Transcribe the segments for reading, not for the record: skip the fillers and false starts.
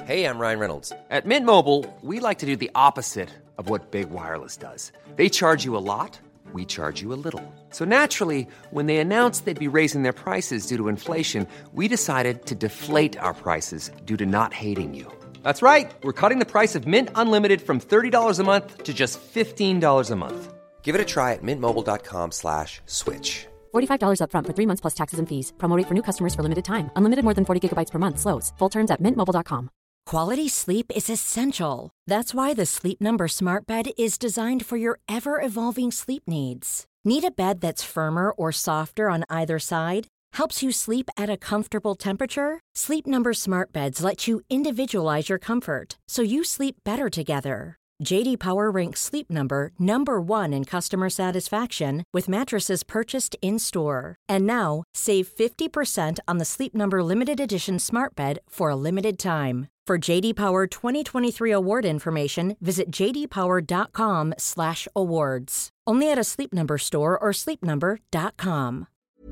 Hey, I'm Ryan Reynolds. At Mint Mobile, we like to do the opposite of what Big Wireless does. They charge you a lot, we charge you a little. So naturally, when they announced they'd be raising their prices due to inflation, we decided to deflate our prices due to not hating you. That's right. We're cutting the price of Mint Unlimited from $30 a month to just $15 a month. Give it a try at mintmobile.com/switch. $45 up front for 3 months plus taxes and fees. Promo rate for new customers for limited time. Unlimited more than 40 gigabytes per month. Slows full terms at mintmobile.com. Quality sleep is essential. That's why the Sleep Number Smart Bed is designed for your ever-evolving sleep needs. Need a bed that's firmer or softer on either side? Helps you sleep at a comfortable temperature? Sleep Number Smart Beds let you individualize your comfort, so you sleep better together. J.D. Power ranks Sleep Number number 1 in customer satisfaction with mattresses purchased in-store. And now, save 50% on the Sleep Number Limited Edition Smart Bed for a limited time. For J.D. Power 2023 award information, visit jdpower.com/awards. Only at a Sleep Number store or sleepnumber.com.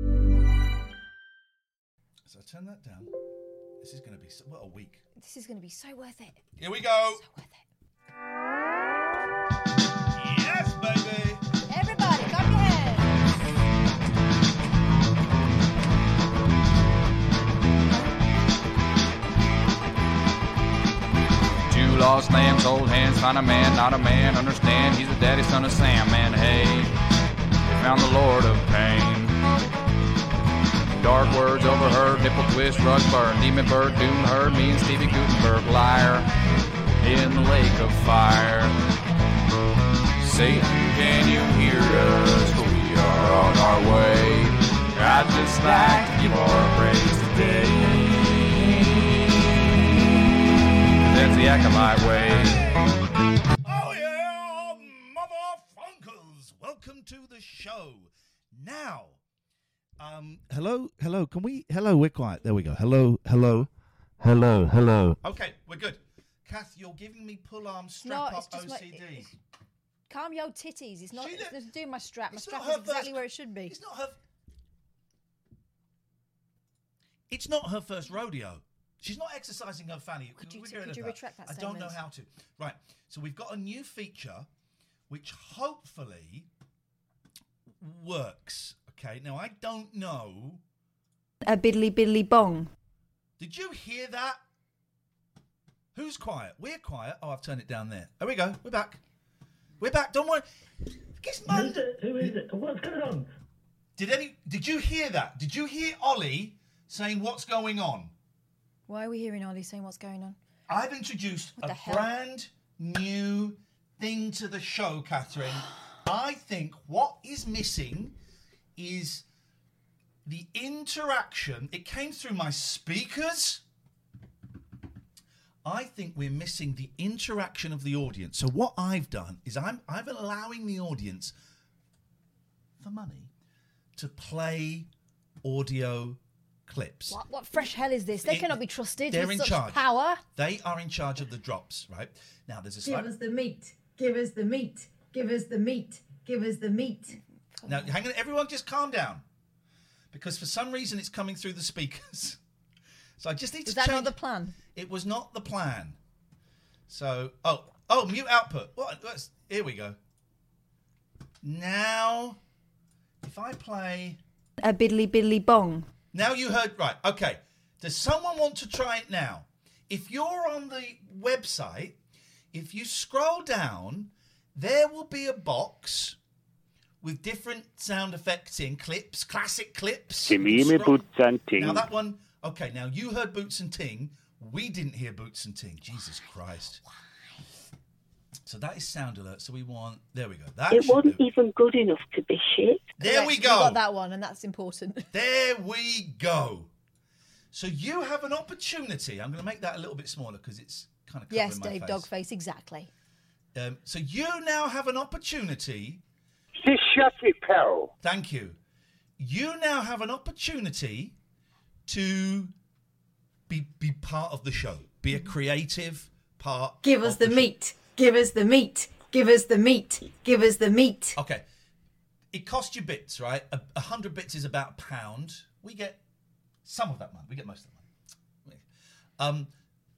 So turn that down. This is going to be what a week. This is going to be so worth it. Here we go. So worth it. Yes, baby. Everybody, clap your hands. Two lost lambs, hold hands, find a man, not a man, understand he's the daddy son of Sam, man, hey, they found the Lord of Pain. Dark words overheard, nipple twist, rug burn, demon bird, doom heard, me and Stevie Gutenberg, liar, in the lake of fire. Satan, can you hear us? We are on our way. I'd just like to give our praise today. That's the Acolyte way. Oh yeah, motherfuckers! Welcome to the show. Now, hello. Hello, we're quiet. There we go. Hello. Okay, we're good. Kath, you're giving me pull arm strap up OCD. Calm your titties. It's not doing my strap. My It's strap not is exactly where it should be. It's not her first rodeo. She's not exercising her fanny. Could you retract that I statement? don't know how to. Right. So we've got a new feature which hopefully works. Okay. Now, I don't know. A biddly bong. Did you hear that? Who's quiet? We're quiet. Oh, I've turned it down there. There we go. We're back. Don't worry. Who is it? What's going on? Did you hear that? Did you hear Ollie saying what's going on? Why are we hearing Ollie saying what's going on? I've introduced a brand new thing to the show, Catherine. I think what is missing is the interaction. It came through my speakers. I think we're missing the interaction of the audience. So what I've done is I'm allowing the audience for money to play audio clips. What fresh hell is this? They cannot be trusted They're with in such charge. power. They are in charge of the drops, right? Now there's a Give us the meat. Give us the meat. Give us the meat. Give us the meat. Now hang on, everyone just calm down. Because for some reason it's coming through the speakers. So I just need to Was that change. not the plan? It was not the plan. So, mute output. What? Here we go. Now, if I play... A biddly bong. Now you heard... Right, okay. Does someone want to try it now? If you're on the website, if you scroll down, there will be a box with different sound effects in clips, classic clips. Now that one... Okay, now you heard Boots and Ting. We didn't hear Boots and Ting. Jesus Christ. Why? So that is sound alert. So we want... There we go. It wasn't even good enough to be shit. There we go. We got that one, and that's important. There we go. So you have an opportunity. I'm going to make that a little bit smaller because it's kind of covering yes, my Dave face. Dogface, exactly. So you now have an opportunity... Just shut it, pal. Thank you. You now have an opportunity... to be part of the show, be a creative part. Give us the meat. Give us the meat. Give us the meat. Give us the meat. Okay, it costs you bits, right? 100 bits is about £1. We get some of that money. We get most of the money.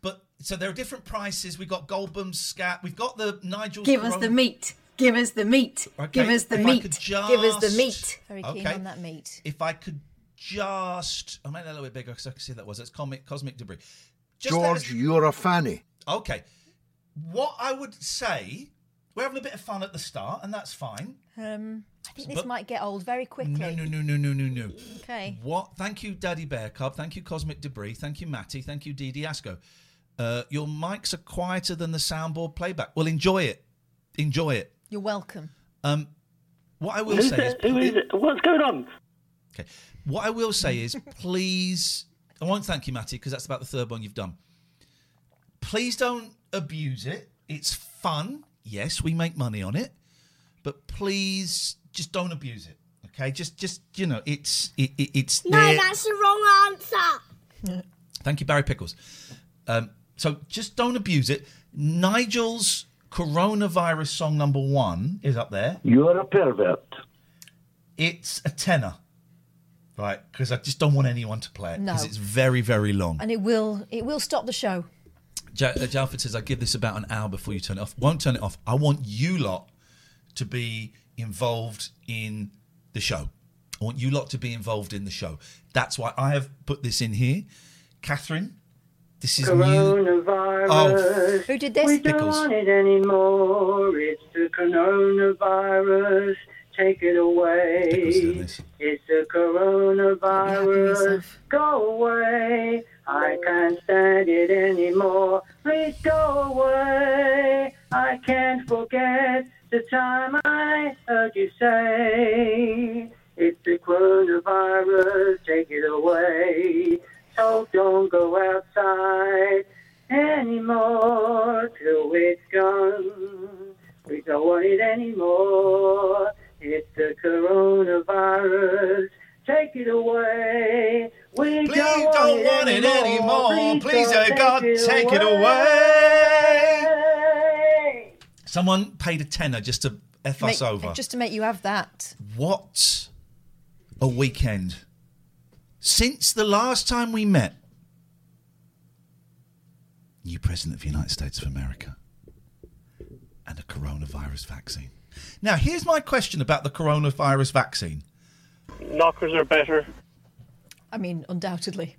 But so there are different prices. We've got Goldbum's Scat. We've got the Nigel's. Give us the meat. Give us the meat. Okay, Give us the if I meat. could Give us the meat. Very keen on that meat. If I could just, I'll make that a little bit bigger because I can see that was. It's cosmic debris. Just George, you're a fanny. Okay. What I would say, we're having a bit of fun at the start, and that's fine. I think this might get old very quickly. No. Okay. What? Thank you, Daddy Bear Cub. Thank you, Cosmic Debris. Thank you, Matty. Thank you, Dee Asco. Your mics are quieter than the soundboard playback. Well, enjoy it. Enjoy it. You're welcome. What I will say is... Who is it? What's going on? Okay. What I will say is, please... I won't thank you, Matty, because that's about the third one you've done. Please don't abuse it. It's fun. Yes, we make money on it. But please, just don't abuse it. Okay? Just it's No, there. that's the wrong answer. Thank you, Barry Pickles. So just don't abuse it. Nigel's coronavirus song number 1 is up there. You're a pervert. It's a tenor. Right, because I just don't want anyone to play it No. because it's very, very long. And it will stop the show. Jalford says, I give this about an hour before you turn it off. Won't turn it off. I want you lot to be involved in the show. I want you lot to be involved in the show. That's why I have put this in here. Catherine, this is coronavirus. Oh, who did this? We don't want it anymore. It's the coronavirus. Take it away. It's the coronavirus. Go away. I can't stand it anymore. Please go away. I can't forget the time I heard you say it's the coronavirus. Take it away. So don't go outside anymore till it's gone. We don't want it anymore. It's the coronavirus. Take it away. We Please don't want it anymore. Please, oh God, take it away. Someone paid a tenner just to F us over. Just to make you have that. What a weekend. Since the last time we met, new President of the United States of America and a coronavirus vaccine. Now, here's my question about the coronavirus vaccine. Knockers are better. I mean, undoubtedly.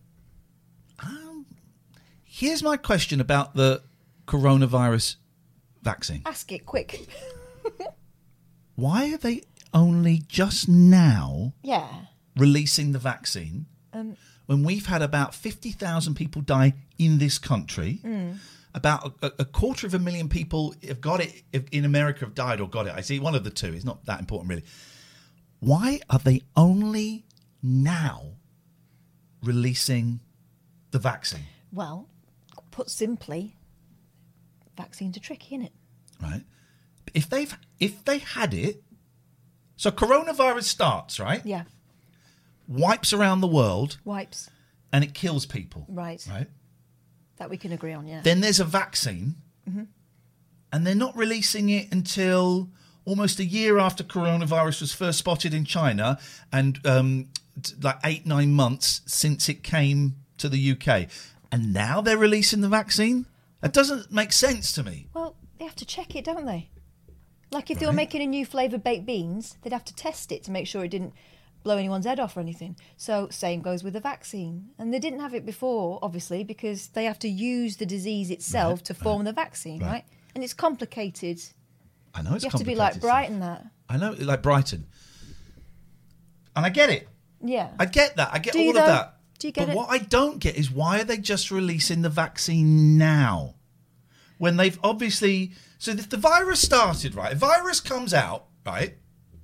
Here's my question about the coronavirus vaccine. Ask it quick. Why are they only just now releasing the vaccine when we've had about 50,000 people die in this country? About a 250,000 people have got it in America have died or got it. I see one of the two. It's not that important, really. Why are they only now releasing the vaccine? Well, put simply, vaccines are tricky, innit? Right. If they had it, so coronavirus starts, right? Yeah. Wipes around the world. Wipes. And it kills people. Right. Right. That we can agree on, yeah. Then there's a vaccine, and they're not releasing it until almost a year after coronavirus was first spotted in China, and like 8-9 months since it came to the UK. And now they're releasing the vaccine? That doesn't make sense to me. Well, they have to check it, don't they? Like if they were making a new flavour baked beans, they'd have to test it to make sure it didn't blow anyone's head off or anything. So same goes with the vaccine. And they didn't have it before, obviously, because they have to use the disease itself to form the vaccine, right? And it's complicated. I know it's complicated. You have to be like Brighton that. I know, like Brighton. And I get it. Yeah. I get that. I get Do you all of though? that. Do you get but it? what I don't get is why are they just releasing the vaccine now? When they've obviously... So if the virus started, right? A virus comes out, right?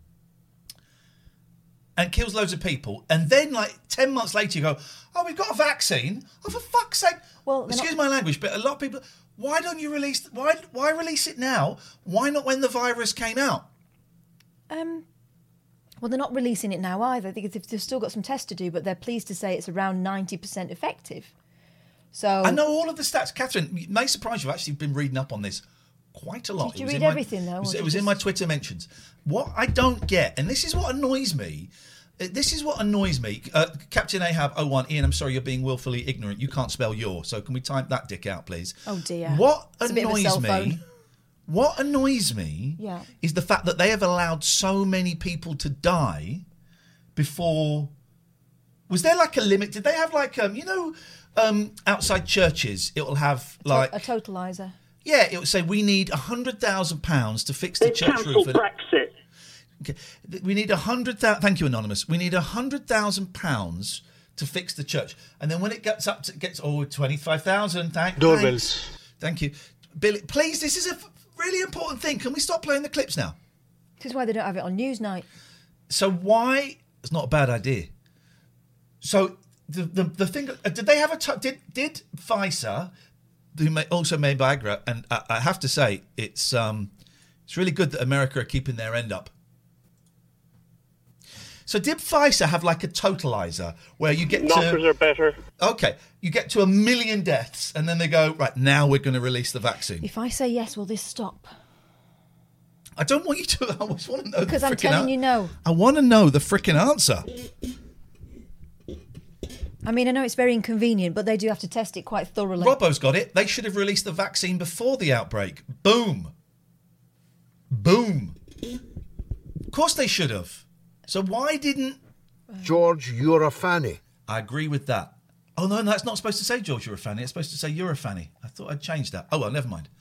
And kills loads of people. And then, like, 10 months later, you go, oh, we've got a vaccine. Oh, for fuck's sake. Well, excuse my language, but a lot of people... Why don't you release... Why release it now? Why not when the virus came out? Well, they're not releasing it now either because they've still got some tests to do, but they're pleased to say it's around 90% effective. So I know all of the stats. Catherine, it may surprise you. I've actually been reading up on this quite a lot. Did you read everything, though? It was in my Twitter mentions. What I don't get, and this is what annoys me, This is what annoys me. Captain Ahab 01, Ian, I'm sorry, you're being willfully ignorant. You can't spell your. So can we type that dick out, please? Oh, dear. What It's a bit of a annoys cell me... phone. What annoys me Yeah. is the fact that they have allowed so many people to die before... Was there like a limit? Did they have like, outside churches, it will have like... A totalizer. Yeah, it would say, we need £100,000 to fix the They church cancelled roof. Brexit. Okay. We need 100,000... Thank you, Anonymous. We need £100,000 to fix the church. And then when it gets up to... 25,000. Doorbells. Thank you. Billy, please, this is a really important thing. Can we stop playing the clips now? This is why they don't have it on Newsnight. So why... It's not a bad idea. So the thing... did they have a... Did Pfizer, who also made Viagra, and I have to say, it's really good that America are keeping their end up. So did Pfizer have like a totalizer where you get Knockers are better. Okay, you get to 1 million deaths and then they go, right, now we're going to release the vaccine. If I say yes, will this stop? I don't want you to. I just want to know Because I'm telling you no. I want to know the frickin' answer. I mean, I know it's very inconvenient, but they do have to test it quite thoroughly. Robbo's got it. They should have released the vaccine before the outbreak. Boom. Boom. Of course they should have. So why didn't... George, you're a fanny. I agree with that. Oh, no, that's not supposed to say George, you're a fanny. It's supposed to say you're a fanny. I thought I'd changed that. Oh, well, never mind.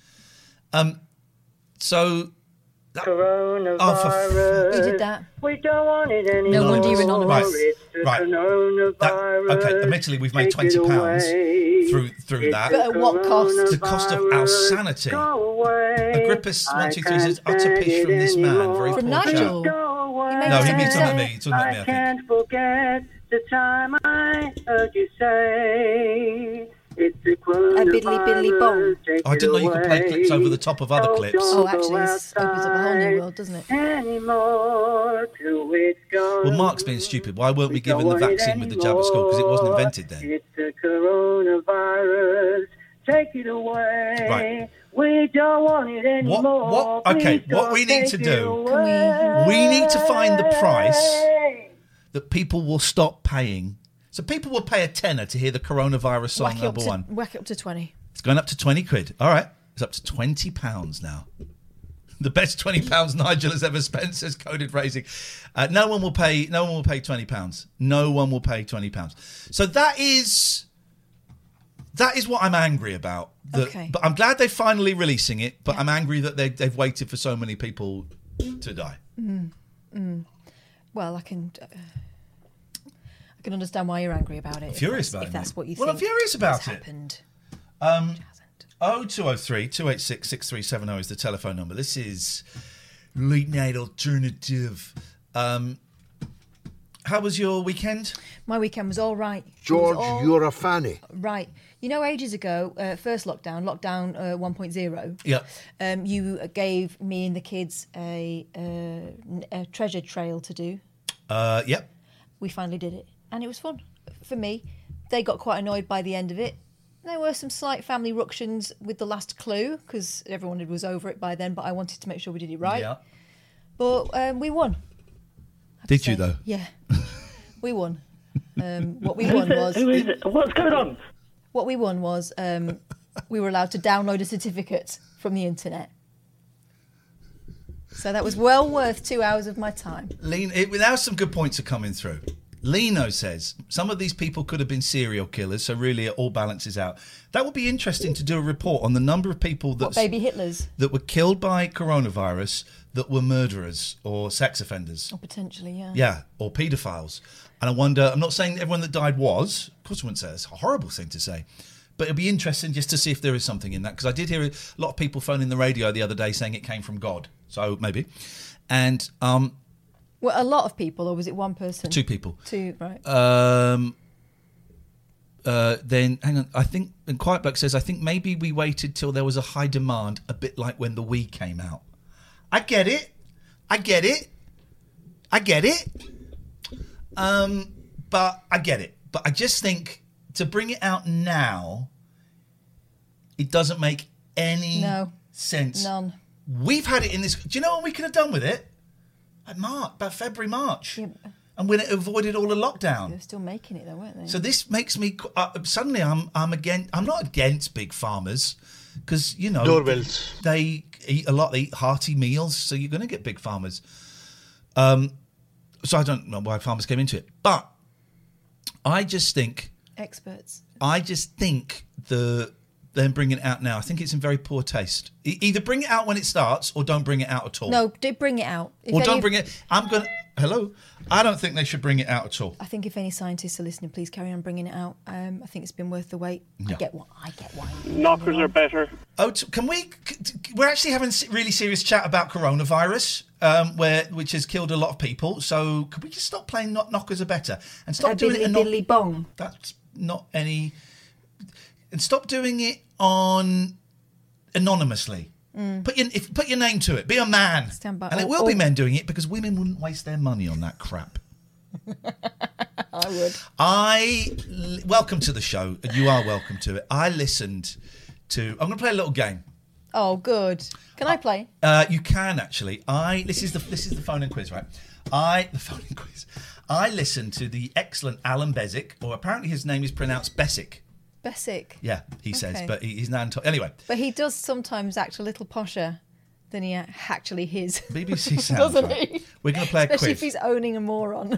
So... Coronavirus. You did that. We don't want it anymore. No wonder you're anonymous. Right. Okay, admittedly, we've made £20 through that. But at what cost? The cost of our sanity. Agrippus 123 says, utter pish from this man. Very From poor Nigel. chap. No, he's talking about me. He's talking about me, I think. Can't forget the time I heard you say it's a biddly bong. I didn't know you could play clips over the top of other clips. Oh, actually, this opens up a whole new world, doesn't it? Anymore till it's gone. Well, Mark's being stupid. Why weren't we given the vaccine with the jab at school? Because it wasn't invented then. It's the coronavirus. Take it away. Right. We don't want it anymore. What we need to do, we need to find the price that people will stop paying. So people will pay a tenner to hear the coronavirus song number one. Whack it up to 20. It's going up to 20 quid. All right. It's up to £20 now. The best £20 Nigel has ever spent, says Coded Phrasing. No one will pay £20. No one will pay £20. So that is what I'm angry about. Okay. But I'm glad they're finally releasing it, but I'm angry that they've waited for so many people to die. Well, I can understand why you're angry about it. I'm furious about it. If that's what you think. Well, I'm furious about it. Happened. 0203 286 6370 is the telephone number. This is Late Night Alternative. How was your weekend? My weekend was all right. George, you're a fanny. Right. You know, ages ago, first lockdown 1.0. Yeah. You gave me and the kids a treasure trail to do. Yep. We finally did it, and it was fun for me. They got quite annoyed by the end of it. There were some slight family ructions with the last clue because everyone was over it by then, but I wanted to make sure we did it right. Yeah. But we won. Did you, though? Yeah. We won. What we won was... Who is it? What's going on? What we won was we were allowed to download a certificate from the internet. So that was well worth 2 hours of my time. Now some good points are coming through. Lino says, some of these people could have been serial killers, so really it all balances out. That would be interesting to do a report on the number of people baby Hitlers? That were killed by coronavirus that were murderers or sex offenders. Or potentially, yeah. Yeah, or paedophiles. And I wonder, I'm not saying everyone that died was, of course I wouldn't say it's a horrible thing to say, but it'd be interesting just to see if there is something in that, because I did hear a lot of people phoning the radio the other day saying it came from God, so maybe. And... well, a lot of people, or was it one person? 2 people. 2, right. Then, hang on, I think, and Quiet Buck says, I think maybe we waited till there was a high demand, a bit like when the Wii came out. I get it. But I get it. But I just think to bring it out now, it doesn't make any sense. None. We've had it in this... Do you know what we could have done with it? About February, March. Yeah. and when it avoided all the lockdown. They were still making it though, weren't they? So this makes me suddenly I'm not against big farmers because doorbells. They eat a lot. They eat hearty meals, so you're going to get big farmers. So I don't know why farmers came into it, but I just think experts. I just think them bringing it out now, I think it's in very poor taste. Either bring it out when it starts or don't bring it out at all. No, do bring it out. Or don't bring it. Hello? I don't think they should bring it out at all. I think if any scientists are listening, please carry on bringing it out. I think it's been worth the wait. Yeah. I get why. Knockers are better. Oh, can we? We're actually having a really serious chat about coronavirus, which has killed a lot of people. So could we just stop playing knockers are better and stop doing it? Diddly bong. That's not any. And stop doing it on anonymously. Put your name to it. Be a man. Stand by. And it will be men doing it because women wouldn't waste their money on that crap. I would. Welcome to the show. You are welcome to it. I listened to. I'm going to play a little game. Oh, good. Can I play? You can actually. This is the phone in quiz, right? The phone in quiz. I listened to the excellent Alan Bezic, or apparently his name is pronounced Besic. Besic. Yeah, he says, but he's now anyway. But he does sometimes act a little posher than he actually is. BBC sounds doesn't right. he? We're going to play a Especially quiz. if he's owning a moron.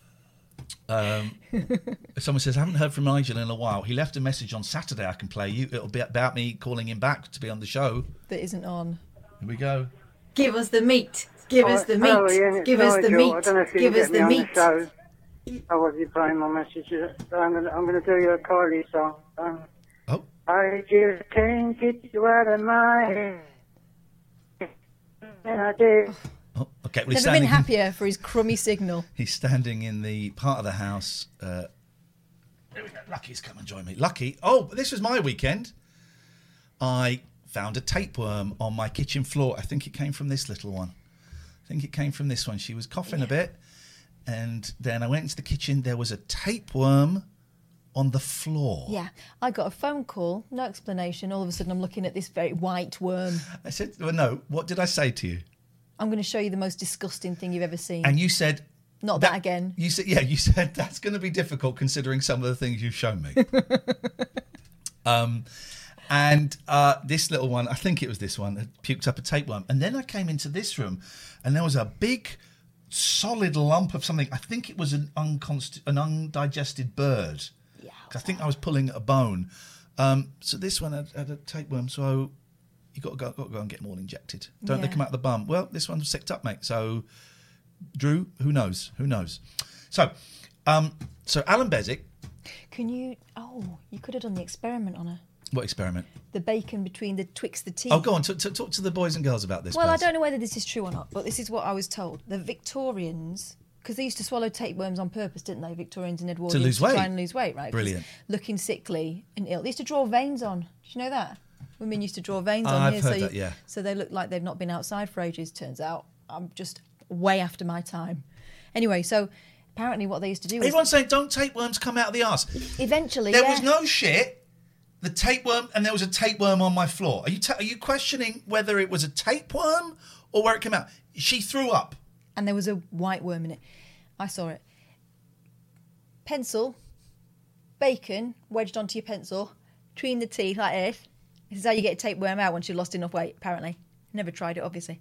Someone says, I haven't heard from Nigel in a while. He left a message on Saturday I can play you. It'll be about me calling him back to be on the show. That isn't on. Here we go. Give us the meat. Give us the meat. Hello, Ian, Give us the Nigel. I meat. don't know if you Give can us get me the on meat. show. I wasn't playing my messages. I'm gonna do you a Kylie song. I just can't get you out of my head. And I did. Oh, okay. Well, he's Never been standing happier for his crummy signal. He's standing in the part of the house. There we go. Lucky's come and join me. Lucky. Oh, this was my weekend. I found a tapeworm on my kitchen floor. I think it came from this little one. She was coughing a bit. And then I went into the kitchen. There was a tapeworm on the floor. Yeah. I got a phone call, no explanation. All of a sudden I'm looking at this very white worm. I said, well, no, what did I say to you? I'm going to show you the most disgusting thing you've ever seen. And you said... Not that again. You said that's going to be difficult considering some of the things you've shown me. This little one, I think it was this one, had puked up a tapeworm. And then I came into this room and there was a big solid lump of something. I think it was an undigested bird. Yeah. I think I was pulling a bone. So this one had a tapeworm, so you got to go and get them all injected. Don't they come out the bum? Well, this one was sicked up, mate. So, Drew, who knows? So, Alan Bezic. You could have done the experiment on her. What experiment? The bacon twixt the teeth. Oh, go on. Talk to the boys and girls about this. Well, please. I don't know whether this is true or not, but this is what I was told. The Victorians, because they used to swallow tapeworms on purpose, didn't they? Victorians and Edwardians. To lose weight. Try and lose weight, right? Brilliant. Looking sickly and ill. They used to draw veins on. Did you know that? Women used to draw veins on I've here. heard that, yeah. So they look like they've not been outside for ages. Turns out I'm just way after my time. Anyway, so apparently what they used to do was... Everyone's saying, don't tapeworms come out of the arse? Eventually, There was no shit. The tapeworm, and there was a tapeworm on my floor. Are you questioning whether it was a tapeworm or where it came out? She threw up. And there was a white worm in it. I saw it. Pencil, bacon wedged onto your pencil, between the teeth like this. This is how you get a tapeworm out once you've lost enough weight, apparently. Never tried it, obviously.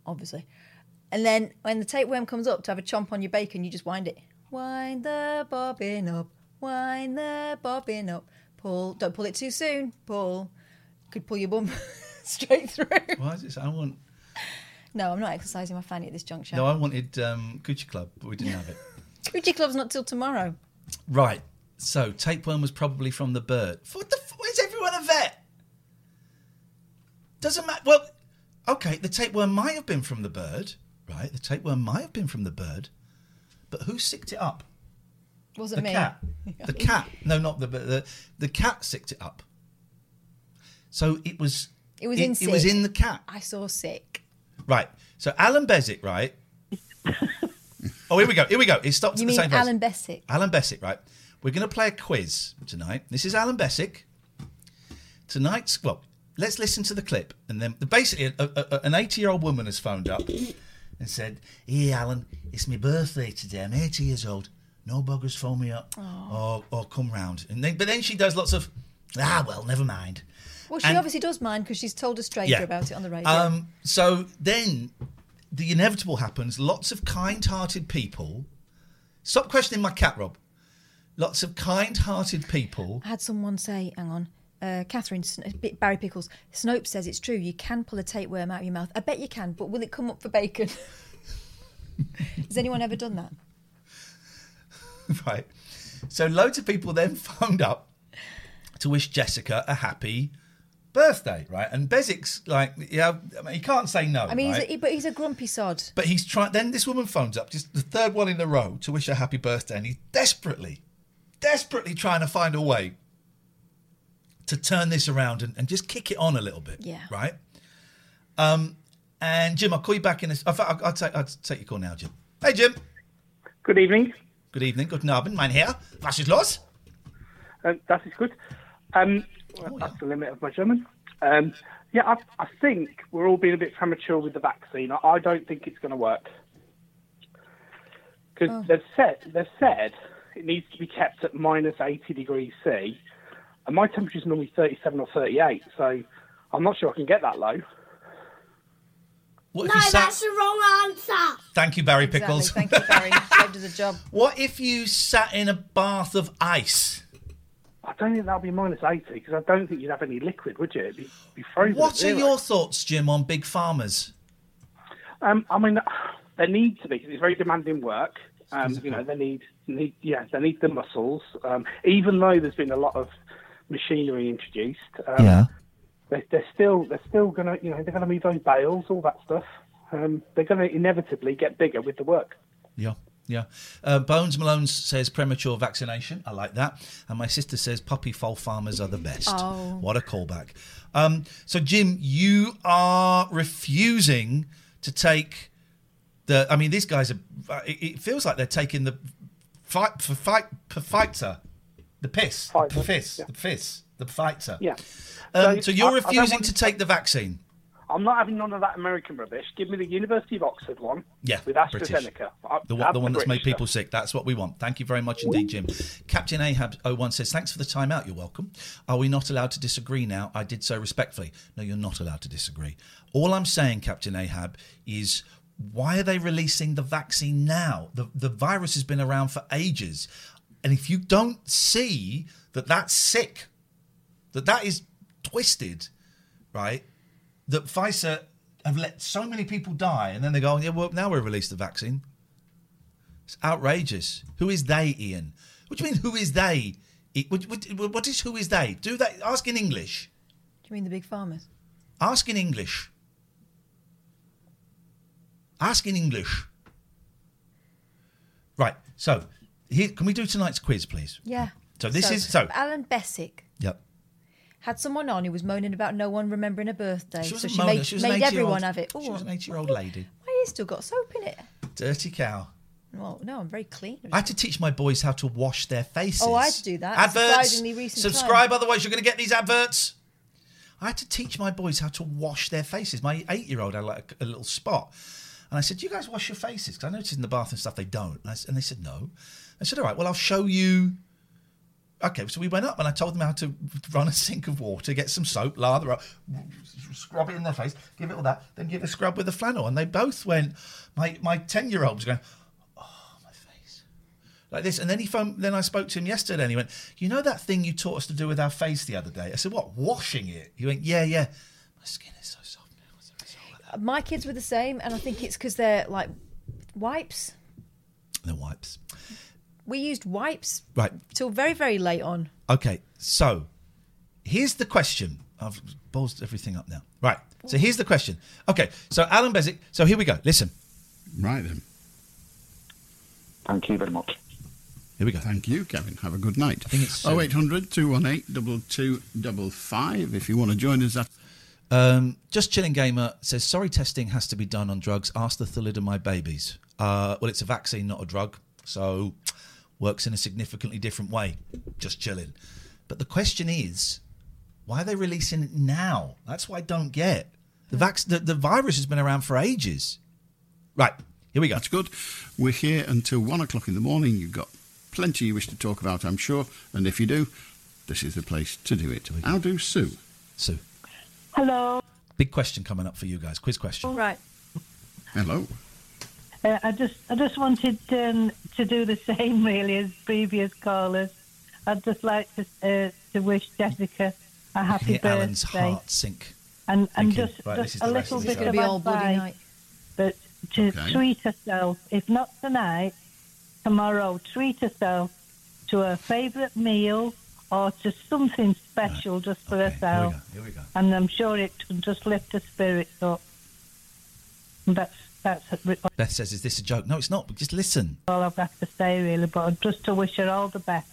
And then when the tapeworm comes up to have a chomp on your bacon, you just wind it. Wind the bobbin up, wind the bobbin up. Pull, don't pull it too soon. Pull. Could pull your bum straight through. Why is it? No, I'm not exercising my fanny at this juncture. No, I wanted Coochie Club, but we didn't have it. Coochie Club's not till tomorrow. Right. So tapeworm was probably from the bird. Where's everyone a vet? Doesn't matter. Well, okay, the tapeworm might have been from the bird, right? The tapeworm might have been from the bird, but who sicked it up? Wasn't me. Cat. The cat. No, not the cat sicked it up. So it was. It was in sick. It was in the cat. I saw sick. Right. So Alan Bezic, right? Oh, here we go. It stopped You at the mean same place. Alan Besic? Alan Besic, right? We're going to play a quiz tonight. This is Alan Besic. Let's listen to the clip. And then basically an 80-year-old woman has phoned up and and said, "Hey, Alan, it's my birthday today. I'm 80 years old. No buggers phone me up or come round." But then she does lots of, well, never mind. Well, she obviously does mind because she's told a stranger about it on the radio. So then the inevitable happens. Lots of kind-hearted people. Stop questioning my cat, Rob. Lots of kind-hearted people. I had someone say, hang on, Catherine, Barry Pickles, Snopes says it's true. You can pull a tapeworm out of your mouth. I bet you can, but will it come up for bacon? Has anyone ever done that? Right. So loads of people then phoned up to wish Jessica a happy birthday, right? And Bezik's like, he can't say no. I mean, right? but he's a grumpy sod. But he's trying. Then this woman phones up, just the third one in a row, to wish her happy birthday, and he's desperately trying to find a way to turn this around and just kick it on a little bit. Yeah. Right. And Jim, I'll call you back in this. I'll take your call now, Jim. Hey, Jim. Good evening. Good evening. Guten Abend, mein Herr. Was ist los? Das ist gut. That's the limit of my German. I think we're all being a bit premature with the vaccine. I don't think it's going to work. Because they've said it needs to be kept at minus 80 degrees C. And my temperature is normally 37 or 38, so I'm not sure I can get that low. That's the wrong answer. Thank you, Barry Pickles. Exactly. Thank you, Barry. Saved us a job. What if you sat in a bath of ice? I don't think that would be minus 80, because I don't think you'd have any liquid, would you? It'd be frozen. What are your thoughts, Jim, on big farmers? I mean, there need to be, because it's very demanding work. They need the muscles. Even though there's been a lot of machinery introduced, they're still going to, they're going to move those bales, all that stuff. They're going to inevitably get bigger with the work. Yeah. Bones Malone says premature vaccination. I like that. And my sister says puppy foal farmers are the best. Oh. What a callback. So, Jim, you are refusing to take these guys are. It feels like they're taking the Pfizer. The piss. The Pfizer. Yeah. So you're refusing to take the vaccine? I'm not having none of that American rubbish. Give me the University of Oxford one. Yeah, with AstraZeneca. The one that's made people sick. That's what we want. Thank you very much indeed, Jim. Captain Ahab 01 says, thanks for the time out. You're welcome. Are we not allowed to disagree now? I did so respectfully. No, you're not allowed to disagree. All I'm saying, Captain Ahab, is why are they releasing the vaccine now? The virus has been around for ages. And if you don't see that that's sick, that is twisted, right? That Pfizer have let so many people die, and then they go, now we've released the vaccine. It's outrageous. Who is they, Ian? What do you mean, who is they? What is who is they? Do that. Ask in English. Do you mean the big farmers? Ask in English. Ask in English. Right, so, here, can we do tonight's quiz, please? Yeah. So this is... Alan Bessick. Yep. Had someone on who was moaning about no one remembering a birthday. She so she made everyone have it. She was an 80-year-old lady. Why you still got soap in it? Dirty cow. Well, no, I'm very clean. I had to teach my boys how to wash their faces. Oh, I had to do that. Adverts. Surprisingly recent Subscribe, time. otherwise you're going to get these adverts. I had to teach my boys how to wash their faces. My 8-year-old had like a little spot. And I said, do you guys wash your faces? Because I noticed in the bath and stuff they don't. And they said, no. I said, all right, well, I'll show you. Okay, so we went up and I told them how to run a sink of water, get some soap, lather up, scrub it in their face, give it all that, then give a scrub with a flannel. And they both went, my 10-year-old was going, oh, my face. Like this. And then I spoke to him yesterday and he went, you know that thing you taught us to do with our face the other day? I said, what, washing it? He went, yeah. My skin is so soft now. My kids were the same, and I think it's because they're like wipes. They're wipes. We used wipes right till very, very late on. Okay, so here's the question. I've ballsed everything up now. Right, so here's the question. Okay, so Alan Bessick, so here we go. Listen. Right then. Thank you very much. Here we go. Thank you, Kevin. Have a good night. I think it's 0800 218 2255 if you want to join us. Just Chilling Gamer says, sorry, testing has to be done on drugs. Ask the thalidomide babies. Well, it's a vaccine, not a drug. So works in a significantly different way. Just chilling. But the question is, why are they releasing it now? That's what I don't get. The virus has been around for ages. Right, here we go. That's good. We're here until 1 o'clock in the morning. You've got plenty you wish to talk about, I'm sure. And if you do, this is the place to do it. I'll do Sue. Sue. Hello. Big question coming up for you guys. Quiz question. Right. Hello. I just wanted to do the same, really, as previous callers. I'd just like to wish Jessica a happy birthday. Alan's heart sink. And Thinking, just, right, just a little bit It's going of to be all bloody advice, night. but to treat herself, if not tonight, tomorrow, treat herself to a favourite meal or to something special just for herself. Here we go. And I'm sure it can just lift her spirits up. And that's Beth says, is this a joke? No, it's not. But just listen. all I've got to say, really, but just to wish her all the best.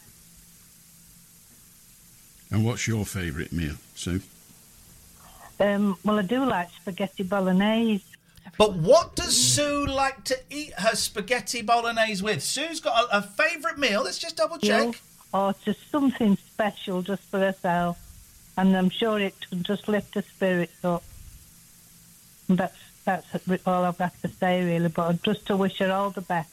And what's your favourite meal, Sue? Well, I do like spaghetti bolognese. But what does Sue like to eat her spaghetti bolognese with? Sue's got a favourite meal. Let's just double check. Or to something special just for herself. And I'm sure it can just lift her spirits up. And that's all I've got to say, really, but just to wish her all the best.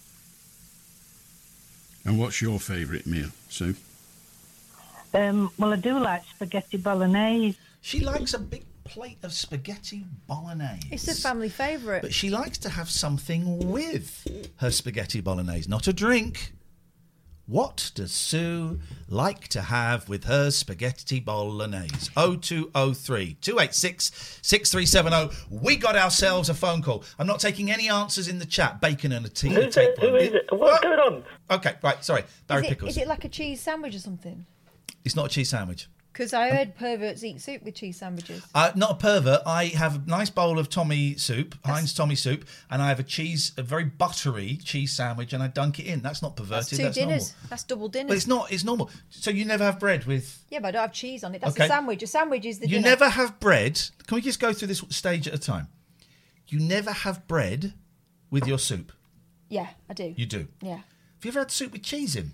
And what's your favourite meal, Sue? Well, I do like spaghetti bolognese. She likes a big plate of spaghetti bolognese. It's a family favourite. But she likes to have something with her spaghetti bolognese, not a drink. What does Sue like to have with her spaghetti bolognese? 0203 286 6370. We got ourselves a phone call. I'm not taking any answers in the chat. Bacon and a tea. Who is it? What's going on? Okay, right, sorry. Barry Pickles. Is it like a cheese sandwich or something? It's not a cheese sandwich. Because I heard perverts eat soup with cheese sandwiches. Not a pervert. I have a nice bowl of Tommy soup, Heinz Tommy soup, and I have a very buttery cheese sandwich, and I dunk it in. That's not perverted. That's two dinners. Normal. That's double dinners. But it's not. It's normal. So you never have bread with... Yeah, but I don't have cheese on it. That's Okay. a sandwich. A sandwich is the You dinner. never have bread... Can we just go through this stage at a time? You never have bread with your soup. Yeah, I do. You do. Yeah. Have you ever had soup with cheese in?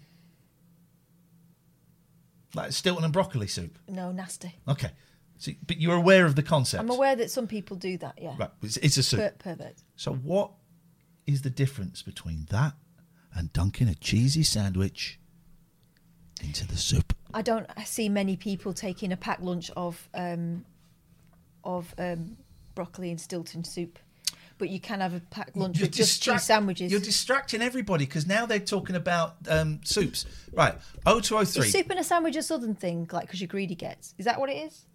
Like Stilton and broccoli soup? No, nasty. Okay. So, but you're aware of the concept? I'm aware that some people do that, yeah. Right, it's a soup. Pervert. So what is the difference between that and dunking a cheesy sandwich into the soup? I don't see many people taking a packed lunch of broccoli and Stilton soup. But you can have a packed lunch with just cheese sandwiches. You're distracting everybody because now they're talking about soups. Right, 0203. Is soup and a sandwich a southern thing, like because you're greedy gets? Is that what it is?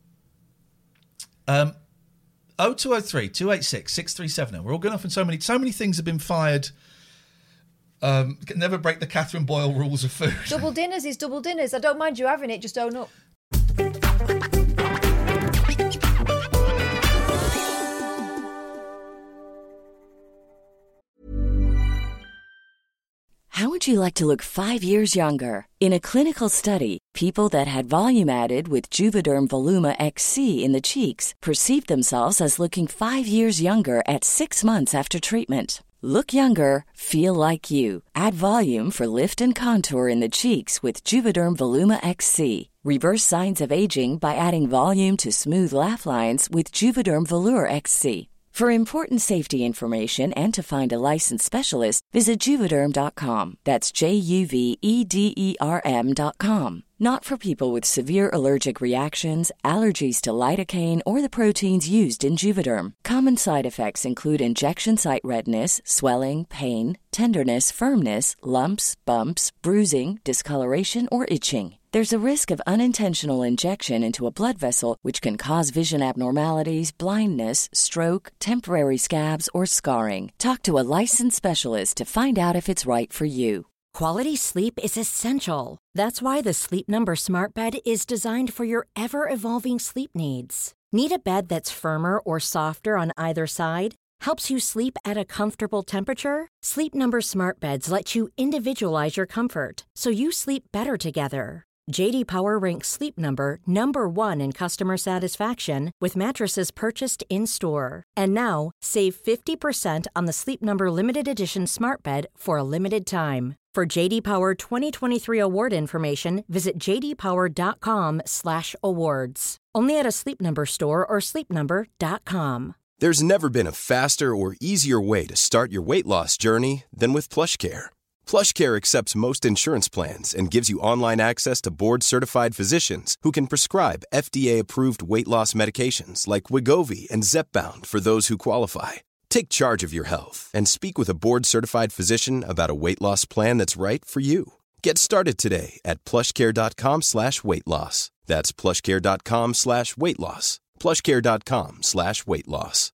0203 286 6370. We're all going off, and so many things have been fired. Can never break the Catherine Boyle rules of food. Double dinners is double dinners. I don't mind you having it, just own up. How would you like to look 5 years younger? In a clinical study, people that had volume added with Juvederm Voluma XC in the cheeks perceived themselves as looking 5 years younger at 6 months after treatment. Look younger, feel like you. Add volume for lift and contour in the cheeks with Juvederm Voluma XC. Reverse signs of aging by adding volume to smooth laugh lines with Juvederm Volure XC. For important safety information and to find a licensed specialist, visit Juvederm.com. That's JUVEDERM.com. Not for people with severe allergic reactions, allergies to lidocaine, or the proteins used in Juvederm. Common side effects include injection site redness, swelling, pain, tenderness, firmness, lumps, bumps, bruising, discoloration, or itching. There's a risk of unintentional injection into a blood vessel, which can cause vision abnormalities, blindness, stroke, temporary scabs, or scarring. Talk to a licensed specialist to find out if it's right for you. Quality sleep is essential. That's why the Sleep Number Smart Bed is designed for your ever-evolving sleep needs. Need a bed that's firmer or softer on either side? Helps you sleep at a comfortable temperature? Sleep Number Smart Beds let you individualize your comfort, so you sleep better together. J.D. Power ranks Sleep Number number 1 in customer satisfaction with mattresses purchased in-store. And now, save 50% on the Sleep Number Limited Edition Smart Bed for a limited time. For J.D. Power 2023 award information, visit jdpower.com/awards. Only at a Sleep Number store or sleepnumber.com. There's never been a faster or easier way to start your weight loss journey than with PlushCare. PlushCare accepts most insurance plans and gives you online access to board-certified physicians who can prescribe FDA-approved weight loss medications like Wegovy and Zepbound for those who qualify. Take charge of your health and speak with a board-certified physician about a weight loss plan that's right for you. Get started today at plushcare.com/weight loss. That's plushcare.com/weight loss. plushcare.com/weight loss.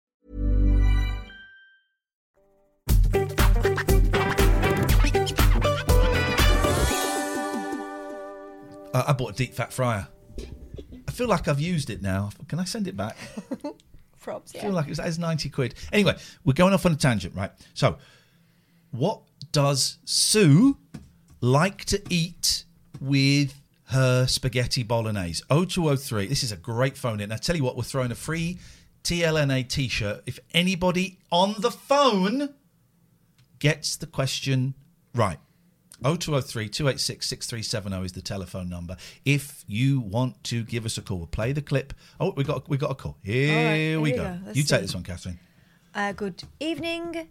I bought a deep fat fryer. I feel like I've used it now. Can I send it back? Props, yeah. I feel like it's 90 quid. Anyway, we're going off on a tangent, right? So, what does Sue like to eat with her spaghetti bolognese? 0203. This is a great phone in. I tell you what, we're throwing a free TLNA t-shirt if anybody on the phone gets the question right. 0203 286 6370 is the telephone number. If you want to give us a call, we'll play the clip. Oh, we got a call. Here we go. You take this one, Catherine. Good evening,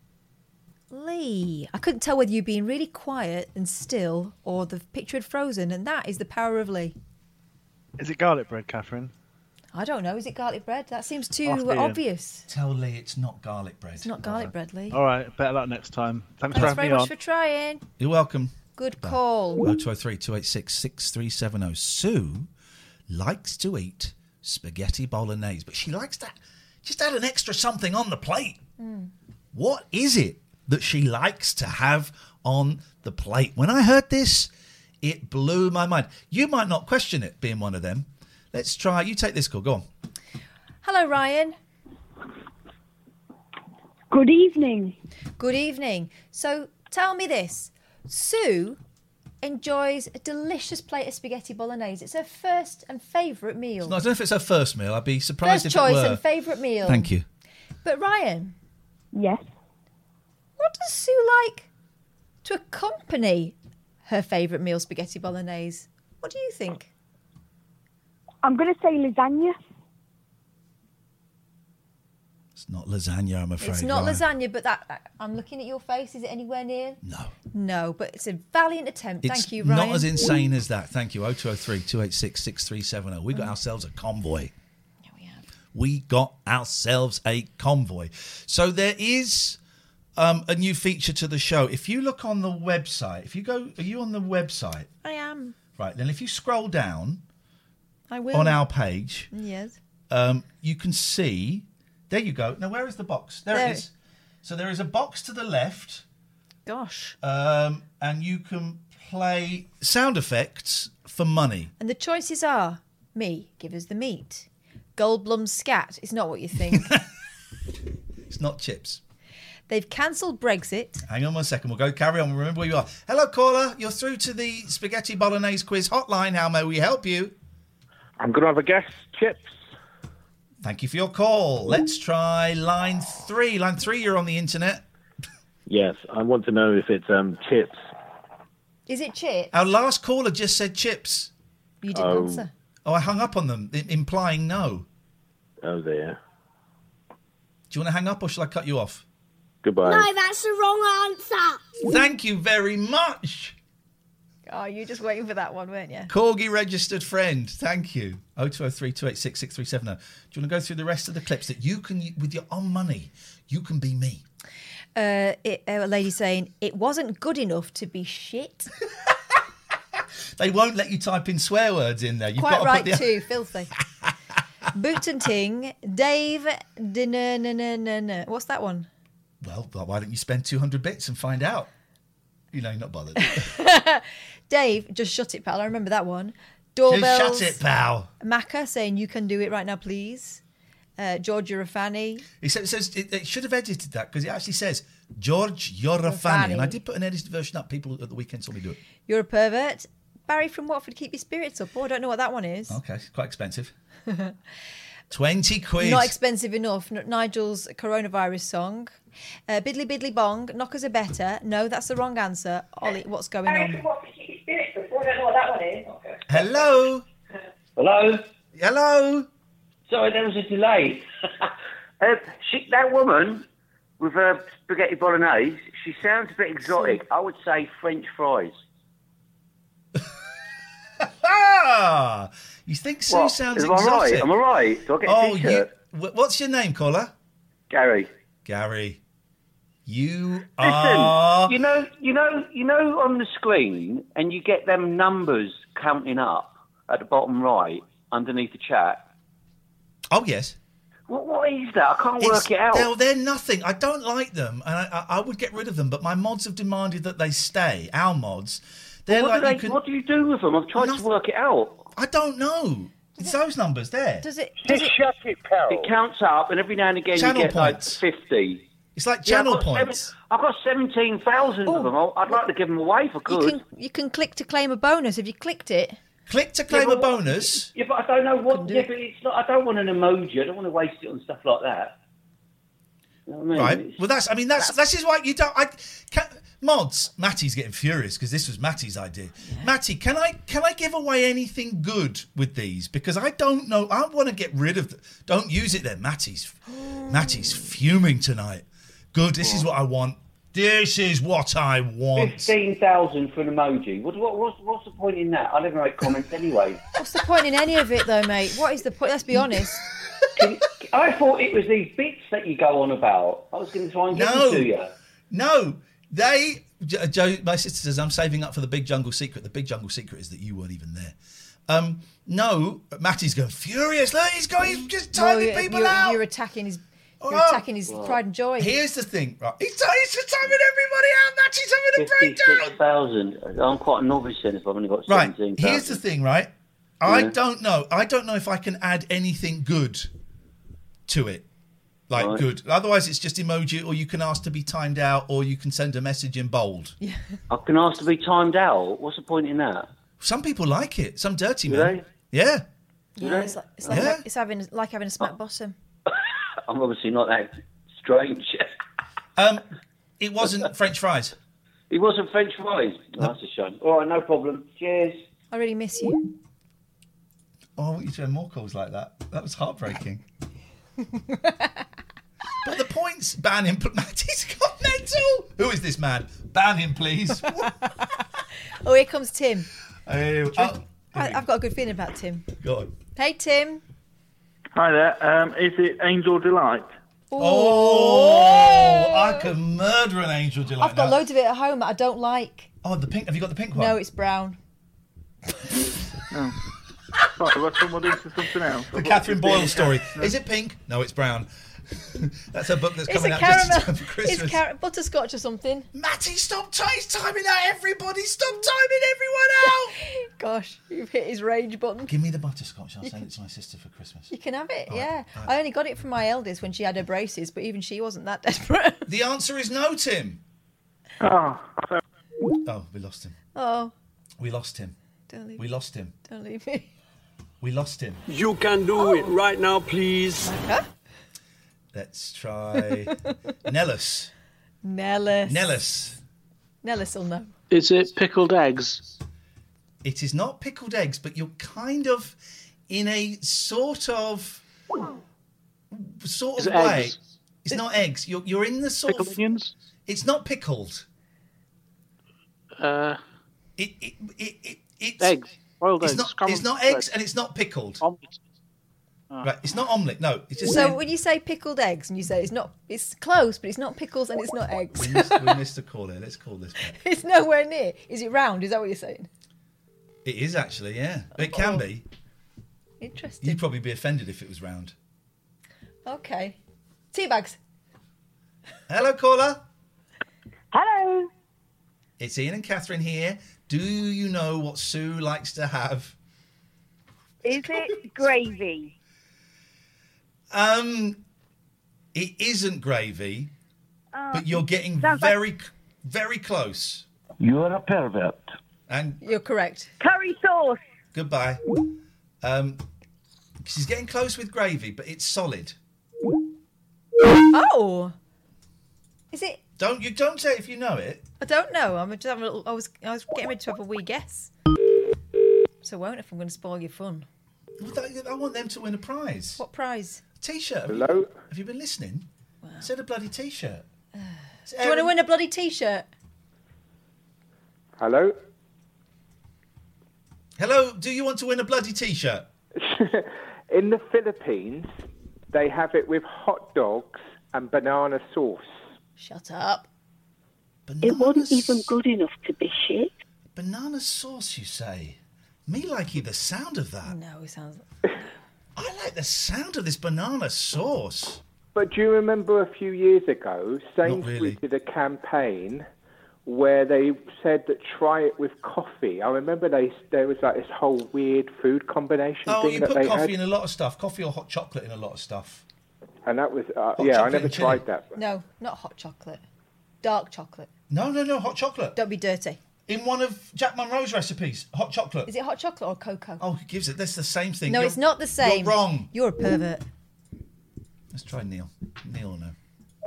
Lee. I couldn't tell whether you'd been really quiet and still or the picture had frozen, and that is the power of Lee. Is it garlic bread, Catherine? I don't know. Is it garlic bread? That seems too After Ian. obvious. Tell Lee it's not garlic bread. It's not garlic bread, Lee. All right, better luck next time. Thanks for Thanks having very me much on. for trying. You're welcome. Good call. 0203 286 6370. Sue likes to eat spaghetti bolognese, but she likes to just add an extra something on the plate. What is it that she likes to have on the plate? When I heard this, it blew my mind. You might not question it being one of them. Let's try. You take this call. Go on. Hello, Ryan. Good evening. Good evening. So tell me this. Sue enjoys a delicious plate of spaghetti bolognese. It's her first and favourite meal. No, I don't know if it's her first meal. I'd be surprised First if it choice were. and favourite meal. Thank you. But Ryan. Yes. What does Sue like to accompany her favourite meal, spaghetti bolognese? What do you think? I'm going to say lasagna. It's not lasagna, I'm afraid. It's not Ryan. lasagna, but that I'm looking at your face. Is it anywhere near? No. No, but it's a valiant attempt. It's Thank you, Ryan. not as insane as that. Thank you. 0203 286 6370. We got ourselves a convoy. Yeah, we have. We got ourselves a convoy. So there is a new feature to the show. If you look on the website, if you go, are you on the website? I am. Right, then if you scroll down I will. on our page, Yes. you can see, there you go. Now, where is the box? There it is. So there is a box to the left. Gosh. And you can play sound effects for money. And the choices are me, give us the meat. Goldblum's scat is not what you think. It's not chips. They've cancelled Brexit. Hang on 1 second. We'll go carry on. Remember where you are. Hello, caller. You're through to the Spaghetti Bolognese Quiz hotline. How may we help you? I'm going to have a guess. Chips. Thank you for your call. Let's try line 3. Line 3, you're on the internet. Yes, I want to know if it's chips. Is it chips? Our last caller just said chips. You didn't answer. Oh, I hung up on them, implying no. Oh, dear. Do you want to hang up or shall I cut you off? Goodbye. No, that's the wrong answer. Thank you very much. Oh, you were just waiting for that one, weren't you? Corgi registered friend. Thank you. 0203 286 6370. Do you want to go through the rest of the clips that you can, with your own money, you can be me? A lady saying, it wasn't good enough to be shit. They won't let you type in swear words in there. You've Quite got to right put the... too, filthy. Boot and Ting, Dave, what's that one? Well, why don't you spend 200 bits and find out? You know, you're not bothered. Dave, just shut it, pal. I remember that one. Doorbells. Just shut it, pal. Macca saying, you can do it right now, please. George, you're a fanny. It says it should have edited that because it actually says, George, you're a fanny. And I did put an edited version up. People at the weekend saw me do it. You're a pervert. Barry from Watford, keep your spirits up. Oh, I don't know what that one is. Okay, it's quite expensive. 20 quid. Not expensive enough. Nigel's coronavirus song. Biddly Biddly Bong, knockers are better. No, that's the wrong answer. Ollie, what's going on? I don't know what that one is. Okay. Hello. Hello. Hello. Sorry, there was a delay. That woman with her spaghetti bolognese, she sounds a bit exotic. I would say French fries. You think Sue What? sounds Am I exotic? right? Am I right? Do I get a t-shirt? What's your name, caller? Gary. Gary. You Listen, are... you know on the screen, and you get them numbers counting up at the bottom right underneath the chat. Oh, yes. What is that? I can't work it out. They're nothing. I don't like them, and I would get rid of them, but my mods have demanded that they stay. Our mods. They're What do you do with them? I've tried to work it out. I don't know. It's those numbers there. Does it? Shut it, pal. It counts up, and every now and again Channel you get points. like 50. It's like channel points. I've got 17,000 of them. I'd like to give them away for good. You can click to claim a bonus. Have you clicked it? Click to claim a bonus? Yeah, but I don't know what... Yeah, but it's not... I don't want an emoji. I don't want to waste it on stuff like that. You know what I mean? Right. Well, this is why you don't... Mods, Matty's getting furious because this was Matty's idea. Yeah. Matty, can I give away anything good with these? Because I don't know. I want to get rid of them. Don't use it then. Matty's fuming tonight. Good. This is what I want. This is what I want. 15,000 for an emoji. What's the point in that? I never make comments anyway. What's the point in any of it, though, mate? What is the point? Let's be honest. I thought it was these bits that you go on about. I was going to try and give them to you. No. Joe, my sister says, I'm saving up for the Big Jungle Secret. The Big Jungle Secret is that you weren't even there. No, Matty's going furious. Look, he's just timing people out. You're attacking his pride and joy. Here's the thing, right? He's just timing everybody out. Matty's having a breakdown. 56,000. I'm quite a novice then if I've only got 17,000. Right, here's the thing, right? I don't know if I can add anything good to it. Like good. Otherwise, it's just emoji, or you can ask to be timed out, or you can send a message in bold. Yeah. I can ask to be timed out. What's the point in that? Some people like it. Some dirty Do men. they? Yeah. Yeah, it's like having a smack bottom. I'm obviously not that strange. It wasn't French fries. It wasn't French fries. No. That's a shame. All right, no problem. Cheers. I really miss you. Oh, I want you to have more calls like that. That was heartbreaking. But the points, ban him. Matty's got mental. Who is this man? Ban him, please. Oh, here comes Tim. I've got a good feeling about Tim. Go on. Hey, Tim. Hi there. Is it Angel Delight? Oh, I can murder an Angel Delight. I've got loads of it at home that I don't like. Oh, the pink. Have you got the pink one? No, it's brown. Oh. Right, let's move on to something else. The Catherine Boyle story. Is it pink? No, it's brown. That's a book that's coming out caramel. just in time for Christmas. It's butterscotch or something. Matty, stop timing out everybody. Stop timing everyone out. Gosh, you've hit his rage button. Give me the butterscotch. I'll send it to my sister for Christmas. You can have it, All yeah. right. I only got it from my eldest when she had her braces, but even she wasn't that desperate. The answer is no, Tim. Oh, we lost him. Oh. We lost him. Don't leave We lost him. Don't leave me. We lost him. You can do it right now, please. Huh? Let's try Nellis. Nellis will know. Is it pickled eggs? It is not pickled eggs, but you're kind of in a sort of Is way. it eggs? It's not eggs. You're in the sort Pickled of. onions? It's not pickled. It's eggs. Boiled eggs. It's not eggs, and it's not pickled. Omelette. Right, it's not omelette. No, it's just. So when you say pickled eggs and you say it's close, but it's not pickles and it's not eggs. we missed a call here. Let's call this back. It's nowhere near. Is it round? Is that what you're saying? It is actually, yeah. It can be. Interesting. You'd probably be offended if it was round. Okay. Teabags. Hello, caller. Hello. It's Ian and Catherine here. Do you know what Sue likes to have? Is it gravy? It isn't gravy, Oh, but you're getting sounds very, very close. You're a pervert. And you're correct. Curry sauce. Goodbye. She's getting close with gravy, but it's solid. Oh. Is it? Don't say it if you know it. I don't know. I was getting ready to have a wee guess. So I won't if I'm going to spoil your fun. I want them to win a prize. What prize? T-shirt. Hello? Have you been listening? I said a bloody T-shirt. Do you want to win a bloody T-shirt? Hello? Hello, do you want to win a bloody T-shirt? In the Philippines, they have it with hot dogs and banana sauce. Shut up. It wasn't even good enough to be shit. Banana sauce, you say? Me liking the sound of that. No, it sounds... I like the sound of this banana sauce. But do you remember a few years ago, really. Sainsbury's did a campaign where they said that try it with coffee. I remember there was like this whole weird food combination thing you that put they coffee had. in a lot of stuff. Coffee or hot chocolate in a lot of stuff. And that was, Hot yeah, I chocolate never and chili. tried that. No, not hot chocolate. Dark chocolate. No, hot chocolate. Don't be dirty. In one of Jack Monroe's recipes, hot chocolate. Is it hot chocolate or cocoa? Oh, who gives it? That's the same thing. No, it's not the same. You're wrong. You're a pervert. Let's try Neil. Neil, no.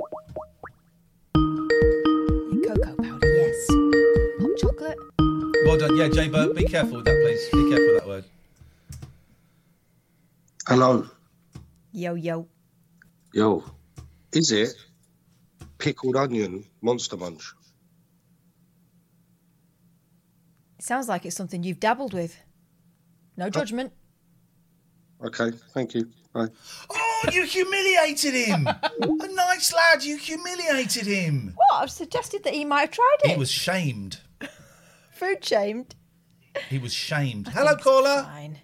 Cocoa powder, yes. Hot chocolate. Well done. Yeah, Jay Burt, be careful with that, please. Be careful with that word. Hello. Yo, yo. Yo. Is it pickled onion Monster Munch? It sounds like it's something you've dabbled with. No judgment. Okay, thank you. Bye. Oh, you humiliated him. A nice lad, you humiliated him. What? I've suggested that he might have tried it. He was shamed. Food shamed. He was shamed. Hello, caller. Fine.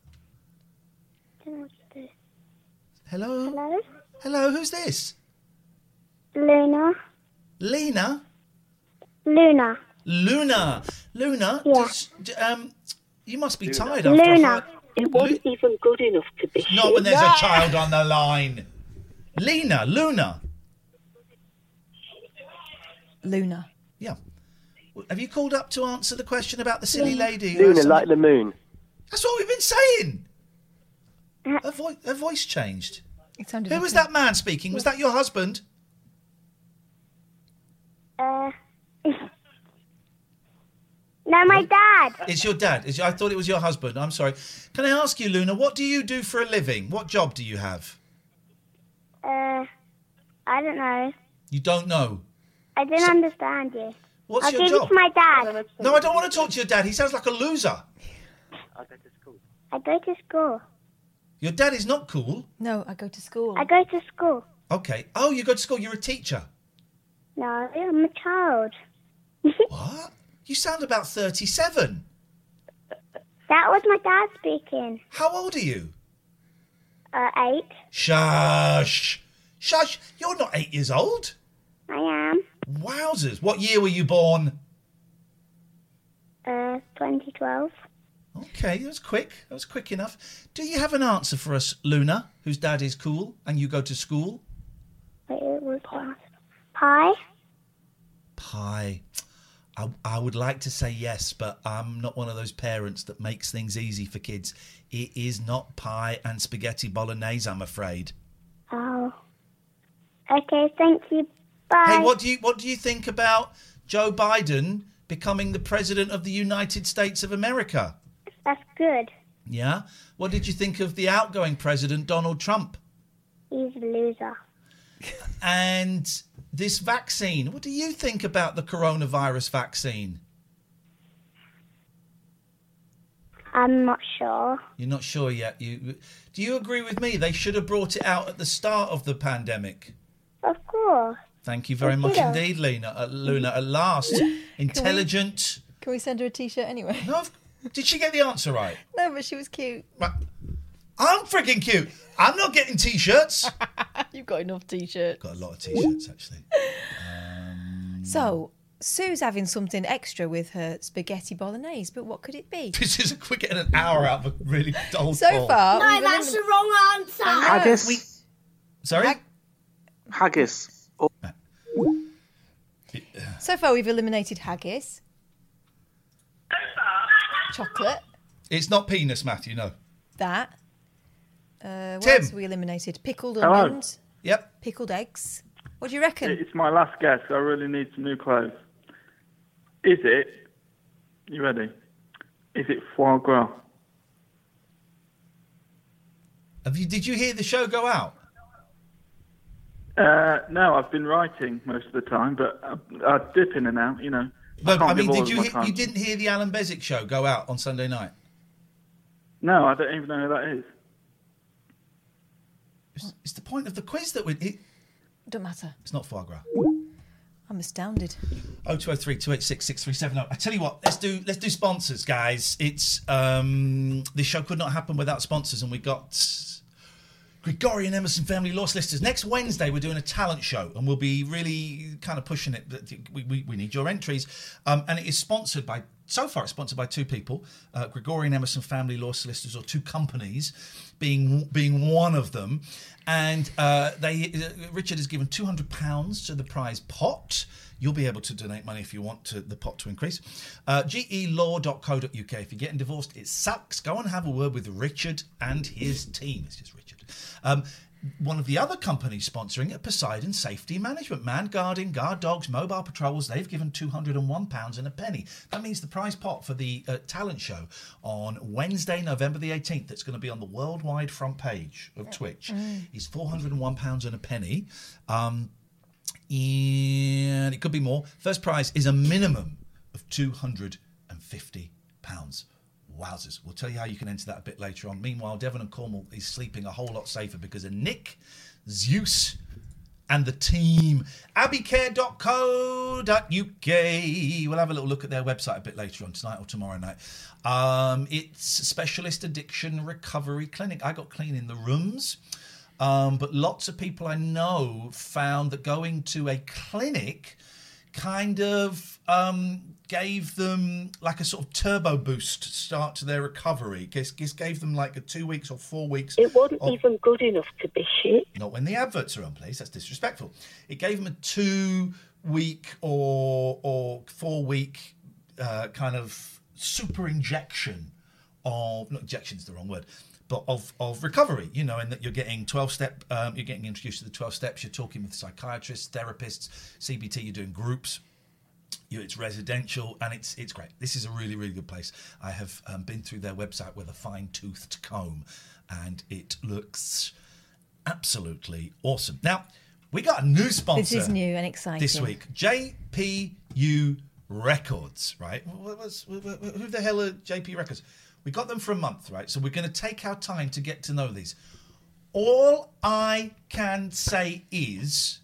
Hello? Hello? Hello, who's this? Luna. Lena? Luna. Luna. Luna? Yeah. You must be tired after a Luna. hard... It wasn't even good enough to be Not when there's a child on the line. Lena. Luna. Yeah. Have you called up to answer the question about the silly lady? who has Luna, something- like the moon. That's what we've been saying. Her voice changed. It sounded Who like was a- that man speaking? Was that your husband? No, my dad. It's your dad. I thought it was your husband. I'm sorry. Can I ask you, Luna, what do you do for a living? What job do you have? I don't know. You don't know. I didn't understand you. What's I'll your give job? it to my dad. No, I don't want to talk to your dad. He sounds like a loser. I go to school. Your dad is not cool. No, I go to school. I go to school. Okay. Oh, you go to school. You're a teacher. No, I'm a child. What? You sound about 37. That was my dad speaking. How old are you? 8. Shush. Shush. You're not 8 years old. I am. Wowzers. What year were you born? 2012. Okay, that was quick. That was quick enough. Do you have an answer for us, Luna, whose dad is cool and you go to school? It was pie. Pie. I would like to say yes, but I'm not one of those parents that makes things easy for kids. It is not pie and spaghetti bolognese, I'm afraid. Oh. Okay, thank you. Bye. Hey, what do you think about Joe Biden becoming the president of the United States of America? That's good. Yeah? What did you think of the outgoing president, Donald Trump? He's a loser. And this vaccine, what do you think about the coronavirus vaccine? I'm not sure. You're not sure yet. Do you agree with me? They should have brought it out at the start of the pandemic. Of course. Thank you very much indeed, Luna. Luna, at last, intelligent. Can we send her a T-shirt anyway? No, did she get the answer right? No, but she was cute. Right. I'm freaking cute. I'm not getting T-shirts. You've got enough T-shirts. Got a lot of T-shirts, actually. So, Sue's having something extra with her spaghetti bolognese, but what could it be? This is we're getting an hour out of a really dull So call. far, No, that's the wrong answer. Haggis. Sorry? Haggis. So far, we've eliminated haggis. Chocolate. It's not penis, Matthew, no. That. What Tim. else have we eliminated? Pickled Hello. onions. Yep. Pickled eggs. What do you reckon? It's my last guess. I really need some new clothes. Is it? You ready? Is it foie gras? Did you hear the show go out? No, I've been writing most of the time, but I dip in and out, you know. No, can't I mean, give all did of my time. you didn't hear the Alan Bezic show go out on Sunday night? No, I don't even know who that is. It's the point of the quiz that we... Don't matter. It's not foie gras. I'm astounded. 0203 286 6370. I tell you what, let's do sponsors, guys. It's this show could not happen without sponsors, and we got Gregorian Emerson Family Law Solicitors. Next Wednesday, we're doing a talent show, and we'll be really kind of pushing it. We need your entries, and it is sponsored by. So far, it's sponsored by two people, Gregorian Emerson Family Law Solicitors, or two companies, being one of them. And Richard has given £200 to the prize pot. You'll be able to donate money if you want the pot to increase. GElaw.co.uk. If you're getting divorced, it sucks. Go and have a word with Richard and his team. It's just Richard. One of the other companies sponsoring it, Poseidon Safety Management. Man guarding, guard dogs, mobile patrols. They've given £201 and a penny. That means the prize pot for the talent show on Wednesday, November the 18th, that's going to be on the worldwide front page of Twitch, is £401 and a penny. And it could be more. First prize is a minimum of £250. Wowzers. We'll tell you how you can enter that a bit later on. Meanwhile, Devon and Cornwall is sleeping a whole lot safer because of Nick, Zeus, and the team. abbeycare.co.uk. We'll have a little look at their website a bit later on, tonight or tomorrow night. It's a specialist addiction recovery clinic. I got clean in the rooms. But lots of people I know found that going to a clinic kind of gave them like a sort of turbo boost start to their recovery. It gave them like a 2 weeks or 4 weeks. It wasn't even good enough to be shit. Not when the adverts are on, please. That's disrespectful. It gave them a 2 week or 4 week kind of super injection of, not injection's the wrong word, but of recovery, you know, and that you're getting 12-step, you're getting introduced to the 12 steps, you're talking with psychiatrists, therapists, CBT, you're doing groups, it's residential, and it's great. This is a really, really good place. I have been through their website with a fine-toothed comb, and it looks absolutely awesome. Now, we got a new sponsor. This is new and exciting. This week, JPU Records, right? Who the hell are JP Records? We got them for a month, right? So we're going to take our time to get to know these. All I can say is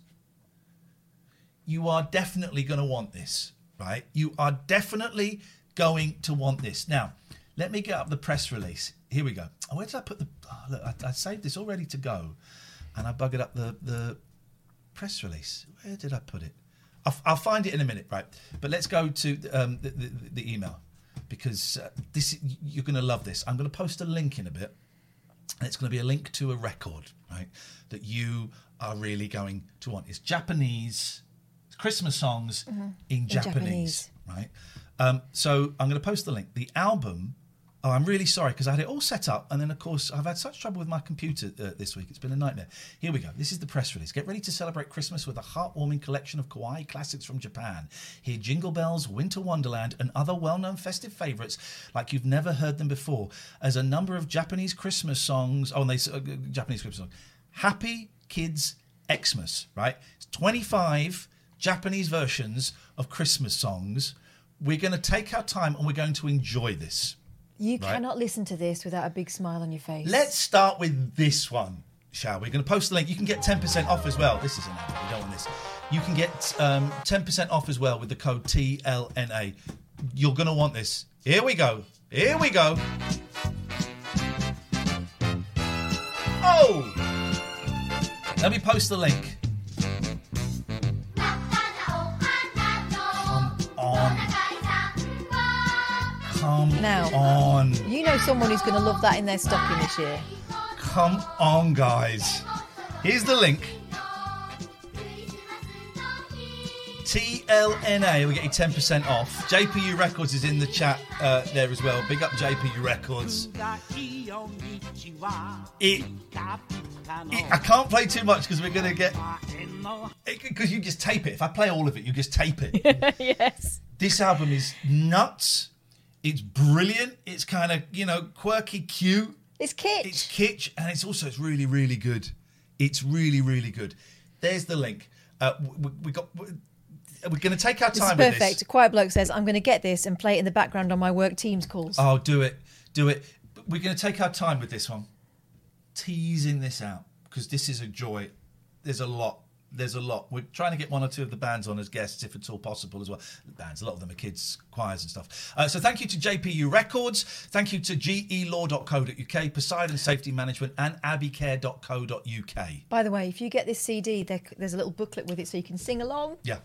you are definitely going to want this, right? You are definitely going to want this. Now, let me get up the press release. Here we go. Oh, where did I put the... Oh, look, I saved this all ready to go, and I buggered up the press release. Where did I put it? I'll find it in a minute, right? But let's go to the email. Because you're going to love this. I'm going to post a link in a bit. And it's going to be a link to a record, right, that you are really going to want. It's Japanese Christmas songs in Japanese, right? So I'm going to post the link. The album, oh, I'm really sorry because I had it all set up. And then, of course, I've had such trouble with my computer this week. It's been a nightmare. Here we go. This is the press release. Get ready to celebrate Christmas with a heartwarming collection of kawaii classics from Japan. Hear Jingle Bells, Winter Wonderland, and other well-known festive favourites like you've never heard them before. As a number of Japanese Christmas songs... Oh, and Japanese Christmas songs. Happy Kids Xmas, right? It's 25 Japanese versions of Christmas songs. We're going to take our time and we're going to enjoy this. You cannot listen to this without a big smile on your face. Let's start with this one, shall we? We're going to post the link. You can get 10% off as well. This is an ad. We don't want this. You can get 10% off as well with the code TLNA. You're going to want this. Here we go. Here we go. Oh! Let me post the link. Come on. You know someone who's going to love that in their stocking this year. Come on, guys. Here's the link. TLNA will get you 10% off. JPU Records is in the chat there as well. Big up JPU Records. I can't play too much because we're going to get... Because you just tape it. If I play all of it, you just tape it. Yes. This album is nuts. It's brilliant. It's kind of, quirky, cute. It's kitsch. It's kitsch, and it's really, really good. It's really, really good. There's the link. We're going to take our This time is with perfect. this. A quiet bloke says, I'm going to get this and play it in the background on my work Teams calls. Oh, do it. We're going to take our time with this one. Teasing this out, because this is a joy. There's a lot. We're trying to get one or two of the bands on as guests, if it's all possible as well. The bands, a lot of them are kids' choirs and stuff. So thank you to JPU Records. Thank you to gelaw.co.uk, Poseidon Safety Management, and abbeycare.co.uk. By the way, if you get this CD, there's a little booklet with it so you can sing along. Yeah.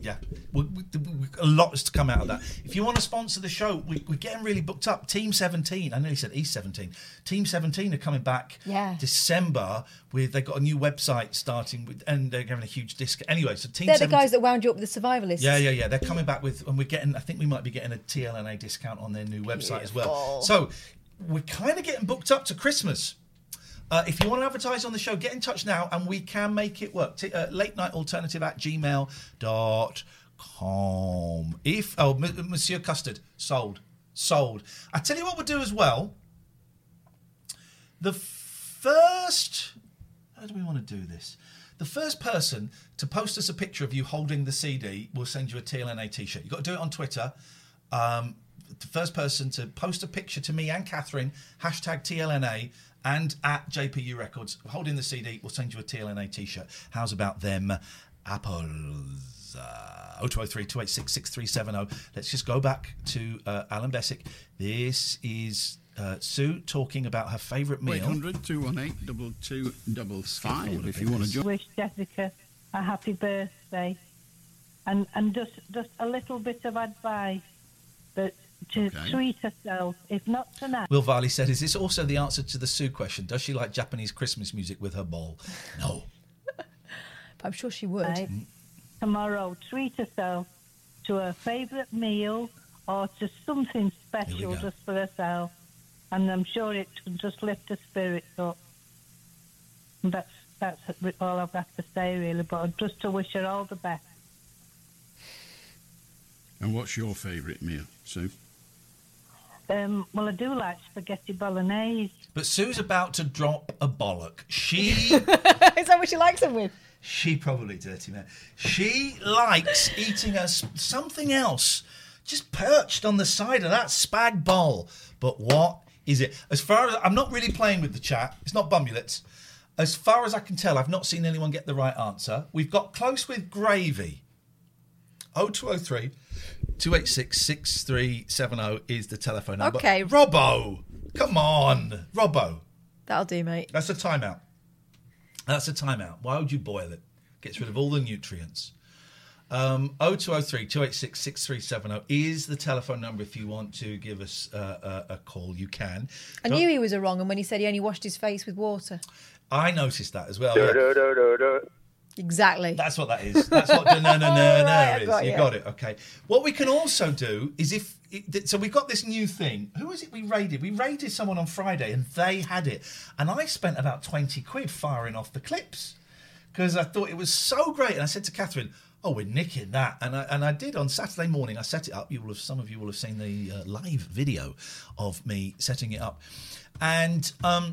A lot is to come out of that. If you want to sponsor the show, we're getting really booked up. Team 17, I nearly said East 17. Team 17 are coming back December they've got a new website starting with, and they're having a huge discount. Anyway, so Team 17. They're the guys that wound you up with the Survivalists. Yeah. They're coming back with, and I think we might be getting a TLNA discount on their new website as well. So we're kind of getting booked up to Christmas. If you want to advertise on the show, get in touch now and we can make it work. Late night alternative at gmail.com. Monsieur Custard, sold. I tell you what we'll do as well. How do we want to do this? The first person to post us a picture of you holding the CD will send you a TLNA t-shirt. You've got to do it on Twitter. The first person to post a picture to me and Catherine, hashtag TLNA, and at JPU Records, holding the CD, will send you a TLNA t-shirt. How's about them apples? 0203 286 6370. Let's just go back to Alan Bessick. This is Sue talking about her favourite meal. 800 218 2255 if you want to join. Wish Jessica a happy birthday, and just a little bit of advice that to treat herself, if not tonight. Will Varley said, is this also the answer to the Sue question? Does she like Japanese Christmas music with her bowl? No. But I'm sure she would. Tomorrow, treat herself to her favourite meal or to something special just for herself. And I'm sure it can just lift her spirits up. And that's all I've got to say, really. But just to wish her all the best. And what's your favourite meal, Sue? Well, I do like spaghetti bolognese. But Sue's about to drop a bollock. Is that what she likes them with? She probably, dirty man. She likes eating something else, just perched on the side of that spag bowl. But what is it? As far as I'm not really playing with the chat, it's not Bumulets. As far as I can tell, I've not seen anyone get the right answer. We've got close with gravy. 0203 286 6370 is the telephone number. Okay. Robbo, come on, Robbo. That'll do, mate. That's a timeout. Why would you boil it? Gets rid of all the nutrients. 0203 286 6370 is the telephone number if you want to give us a call. You can. I knew he was a wrong, and when he said he only washed his face with water. I noticed that as well. Yeah. Exactly. That's what that is. That's what no right, is. You got it. Okay. What we can also do is so we've got this new thing. Who is it we raided? We raided someone on Friday and they had it. And I spent about 20 quid firing off the clips because I thought it was so great. And I said to Catherine, oh, we're nicking that. And I did on Saturday morning. I set it up. Some of you will have seen the live video of me setting it up. And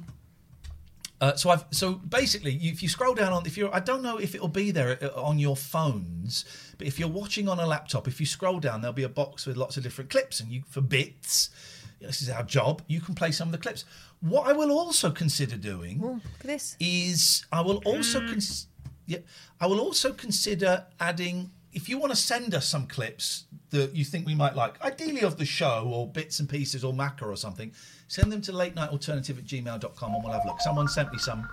so basically, if you scroll down I don't know if it'll be there on your phones, but if you're watching on a laptop, if you scroll down, there'll be a box with lots of different clips, and for bits, this is our job. You can play some of the clips. What I will also consider doing look at this. is I will also consider adding. If you want to send us some clips that you think we might like, ideally of the show or bits and pieces or Macca or something, send them to latenightalternative@gmail.com and we'll have a look. Someone sent me some.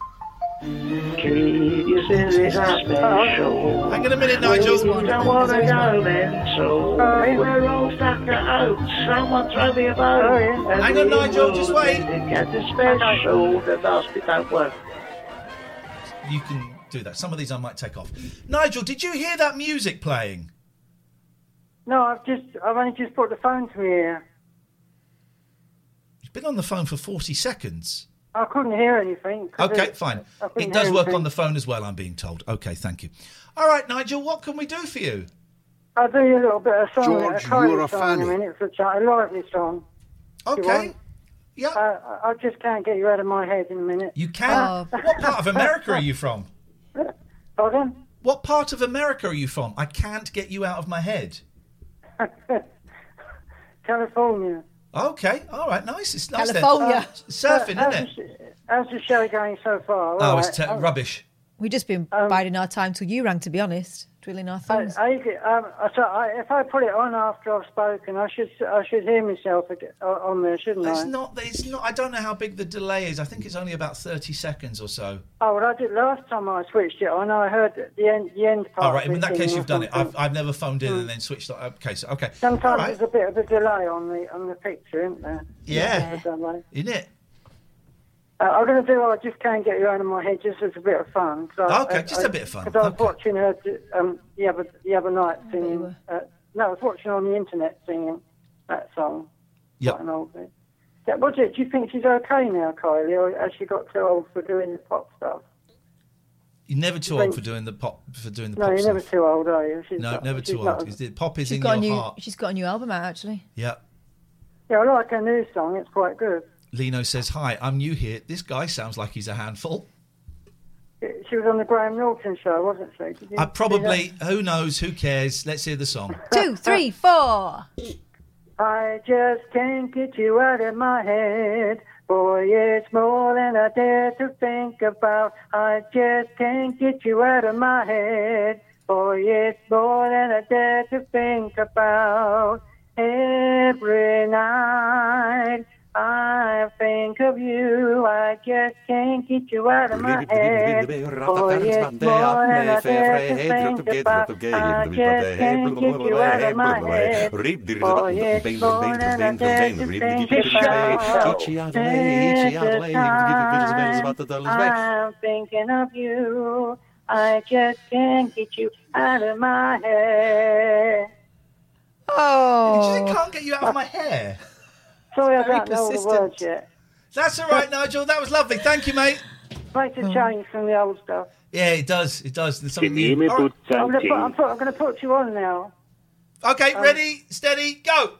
Hang on a minute, Nigel. Don't want to go then, so we're all stuck at home. Someone throw me a bone. Hang on, Nigel, just wait. Get the special, the last bit don't work. You can do that. Some of these I might take off. Nigel, did you hear that music playing? No, I've only just put the phone to my ear. You've been on the phone for 40 seconds. I couldn't hear anything. Okay, fine. It does work on the phone as well, I'm being told. Okay, thank you. All right, Nigel, what can we do for you? I'll do you a little bit of song. George, you're a fan. In a minute for a lively song. Okay. Yeah. I just can't get you out of my head in a minute. You can? What part of America are you from? Pardon? What part of America are you from? I can't get you out of my head. California. Okay, all right, nice. It's nice California. Then. Surfing, isn't it? How's the show going so far? Oh, All it's right. rubbish. We've just been biding our time till you rang, to be honest. Twiddling our thumbs. If I put it on after I've spoken, I should hear myself on there, shouldn't I? It's not. I don't know how big the delay is. I think it's only about 30 seconds or so. Oh, well, I did last time I switched it on. I heard the end part. All right. of In that it case, you've done it. something. I've never phoned in and then switched. Okay. So okay. Sometimes All right. there's a bit of a delay on the picture, isn't there? Yeah. Isn't it? I'm going to do I Just Can't Get You Out of My Head just as a bit of fun. Okay, just a bit of fun. Because I was watching her the other night singing. I was watching on the internet singing that song. Yep. Quite an old bit. Yeah, do you think she's okay now, Kylie, or has she got too old for doing the pop stuff? You're never too old for doing the pop. No, pop you're stuff. never too old, are you? Never too old. Pop is in your heart. She's got a new album out, actually. Yeah. Yeah, I like her new song. It's quite good. Lino says, "Hi, I'm new here. This guy sounds like he's a handful." She was on the Graham Norton show, wasn't she? Did you Probably. Who knows? Who cares? Let's hear the song. 2, 3, 4. I just can't get you out of my head. Boy, it's more than I dare to think about. I just can't get you out of my head. Boy, it's more than I dare to think about. Every night I think of you. I just can't get you out of my head. Boy, it's more than I dare to think about. I just can't get you out of my head. Boy, it's more than I dare to think about. I'm thinking of you. I just can't get you out of my head. Oh. I can't get you out of my hair. Sorry, I don't know all the words yet. That's all right, Nigel. That was lovely. Thank you, mate. Makes a change from the old stuff. Yeah, it does. It does. There's something I'm new. All right. going to put you on now. Okay, ready, steady, go.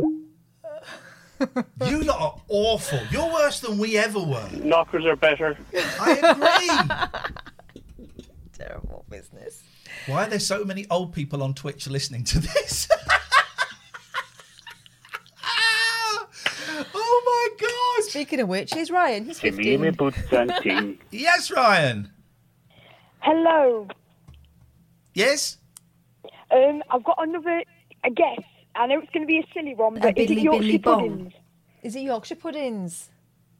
You lot are awful. You're worse than we ever were. Knockers are better. I agree. Terrible business. Why are there so many old people on Twitch listening to this? Oh my God! Speaking of which, here's Ryan. He's 15. Yes, Ryan. Hello. Yes? I've got another guess. I know it's going to be a silly one, but is it Yorkshire puddings? Is it Yorkshire puddings?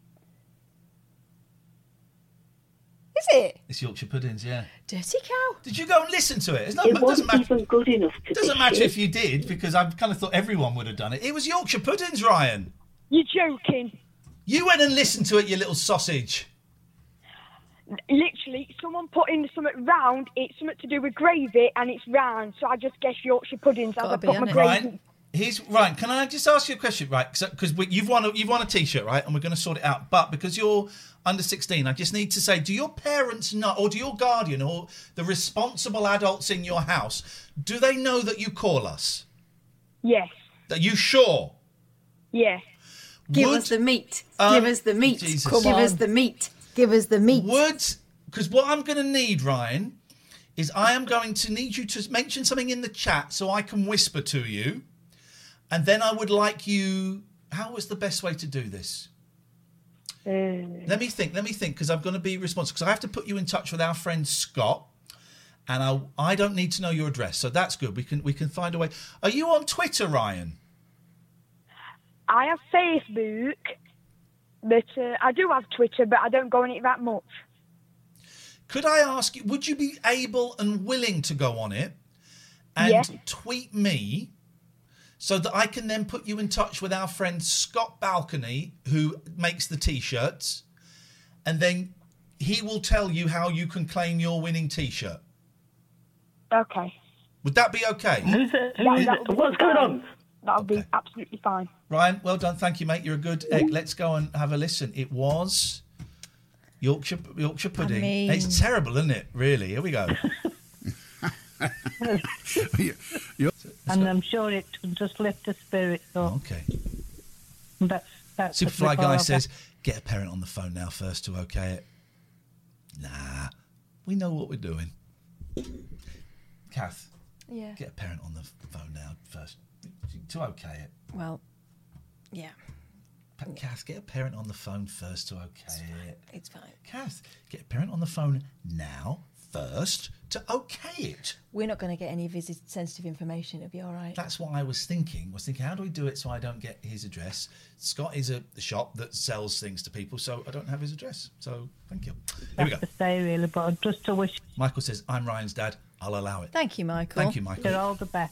Is it? It's Yorkshire puddings, yeah. Dirty cow. Did you go and listen to it? It wasn't even good enough to It doesn't be matter shit. if you did, because I kind of thought everyone would have done it. It was Yorkshire puddings, Ryan. You're joking. You went and listened to it, you little sausage. Literally, someone put in something round. It's something to do with gravy, and it's round. So I just guess Yorkshire puddings. As I put my gravy. Ryan, can I just ask you a question, right? Because you've won a T-shirt, right? And we're going to sort it out. But because you're under 16, I just need to say, do your parents know, or do your guardian, or the responsible adults in your house, do they know that you call us? Yes. Are you sure? Yes. Give us the meat. Give us the meat. Jesus. Give us the meat. Give us the meat. Because what I'm going to need, Ryan, is I am going to need you to mention something in the chat so I can whisper to you. And then I would like you... How was the best way to do this? Let me think, because I'm going to be responsible. Because I have to put you in touch with our friend Scott. And I don't need to know your address. So that's good. We can find a way. Are you on Twitter, Ryan? I have Facebook, but I do have Twitter, but I don't go on it that much. Could I ask you, would you be able and willing to go on it and tweet me so that I can then put you in touch with our friend Scott Balcony, who makes the T-shirts, and then he will tell you how you can claim your winning T-shirt? Okay. Would that be okay? Who's it? What's going on? That'll be absolutely fine. Ryan, well done. Thank you, mate. You're a good egg. Let's go and have a listen. It was Yorkshire pudding. It's terrible, isn't it? Really? Here we go. And I'm sure it will just lift the spirit up. Okay. That's Superfly Guy says, get a parent on the phone now first to okay it. Nah, we know what we're doing. Kath, Yeah. get a parent on the phone now first to okay it. Well, yeah. Kath, get a parent on the phone first to okay it. It's fine. Kath, get a parent on the phone now first to okay it. We're not going to get any of his sensitive information. It'll be all right. That's what I was thinking. How do we do it so I don't get his address? Scott is a shop that sells things to people, so I don't have his address. So thank you. Here we go. To say really, but just to wish. Michael says, I'm Ryan's dad. I'll allow it. Thank you, Michael. Thank you, Michael. You're all the best.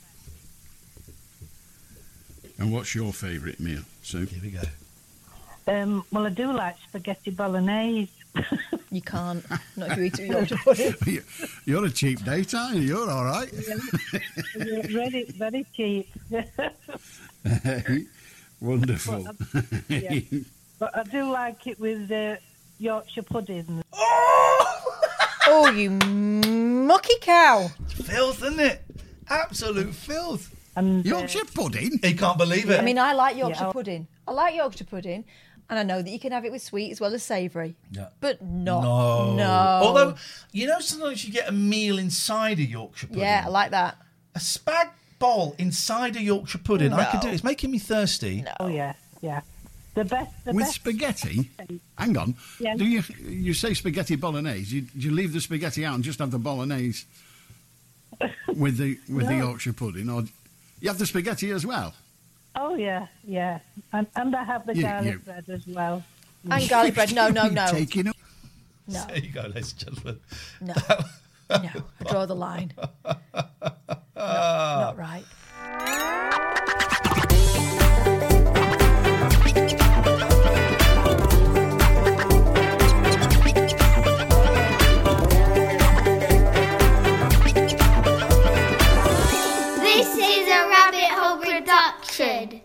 And what's your favourite meal, Sue? Here we go. Well, I do like spaghetti bolognese. You can't. Not if you eat it with Yorkshire pudding. You're a cheap date, aren't you? You're all right. Very, very cheap. Wonderful. Yeah. But I do like it with Yorkshire pudding. Oh, you mucky cow. Filth, isn't it? Absolute filth. And Yorkshire pudding? He can't believe it. I mean, I like Yorkshire pudding. I like Yorkshire pudding, and I know that you can have it with sweet as well as savoury. Yeah. But not. No. No. Although, sometimes you get a meal inside a Yorkshire pudding. Yeah, I like that. A spag bol inside a Yorkshire pudding. I could do it. It's making me thirsty. No. Oh, yeah, yeah. The best. With spaghetti? Hang on. Yeah. Do you say spaghetti bolognese? Do you leave the spaghetti out and just have the bolognese with the Yorkshire pudding, or you have the spaghetti as well? Oh, yeah, yeah. And I have the garlic bread as well. And garlic bread. No. Taking it. No. There you go, ladies and gentlemen. No. No. I draw the line. Not right. This is a Rabbit Hole production.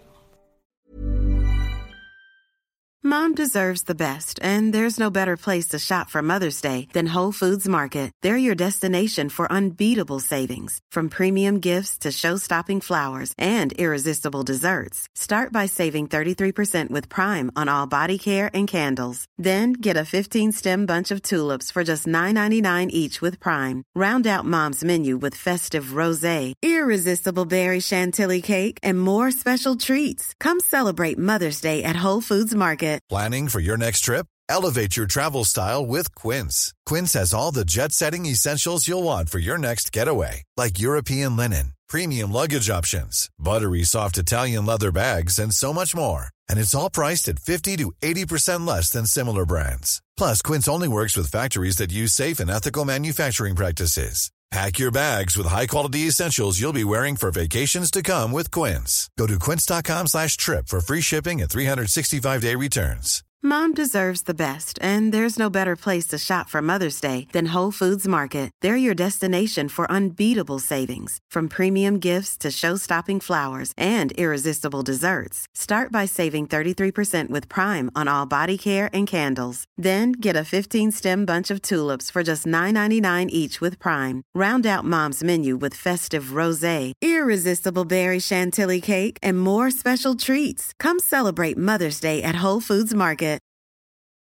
Mom deserves the best, and there's no better place to shop for Mother's Day than Whole Foods Market. They're your destination for unbeatable savings, from premium gifts to show-stopping flowers and irresistible desserts. Start by saving 33% with Prime on all body care and candles. Then get a 15-stem bunch of tulips for just $9.99 each with Prime. Round out Mom's menu with festive rosé, irresistible berry chantilly cake, and more special treats. Come celebrate Mother's Day at Whole Foods Market. Planning for your next trip? Elevate your travel style with Quince. Quince has all the jet-setting essentials you'll want for your next getaway, like European linen, premium luggage options, buttery soft Italian leather bags, and so much more. And it's all priced at 50 to 80% less than similar brands. Plus, Quince only works with factories that use safe and ethical manufacturing practices. Pack your bags with high-quality essentials you'll be wearing for vacations to come with Quince. Go to quince.com/trip for free shipping and 365-day returns. Mom deserves the best, and there's no better place to shop for Mother's Day than Whole Foods Market. They're your destination for unbeatable savings, from premium gifts to show-stopping flowers and irresistible desserts. Start by saving 33% with Prime on all body care and candles. Then get a 15-stem bunch of tulips for just $9.99 each with Prime. Round out Mom's menu with festive rosé, irresistible berry chantilly cake, and more special treats. Come celebrate Mother's Day at Whole Foods Market.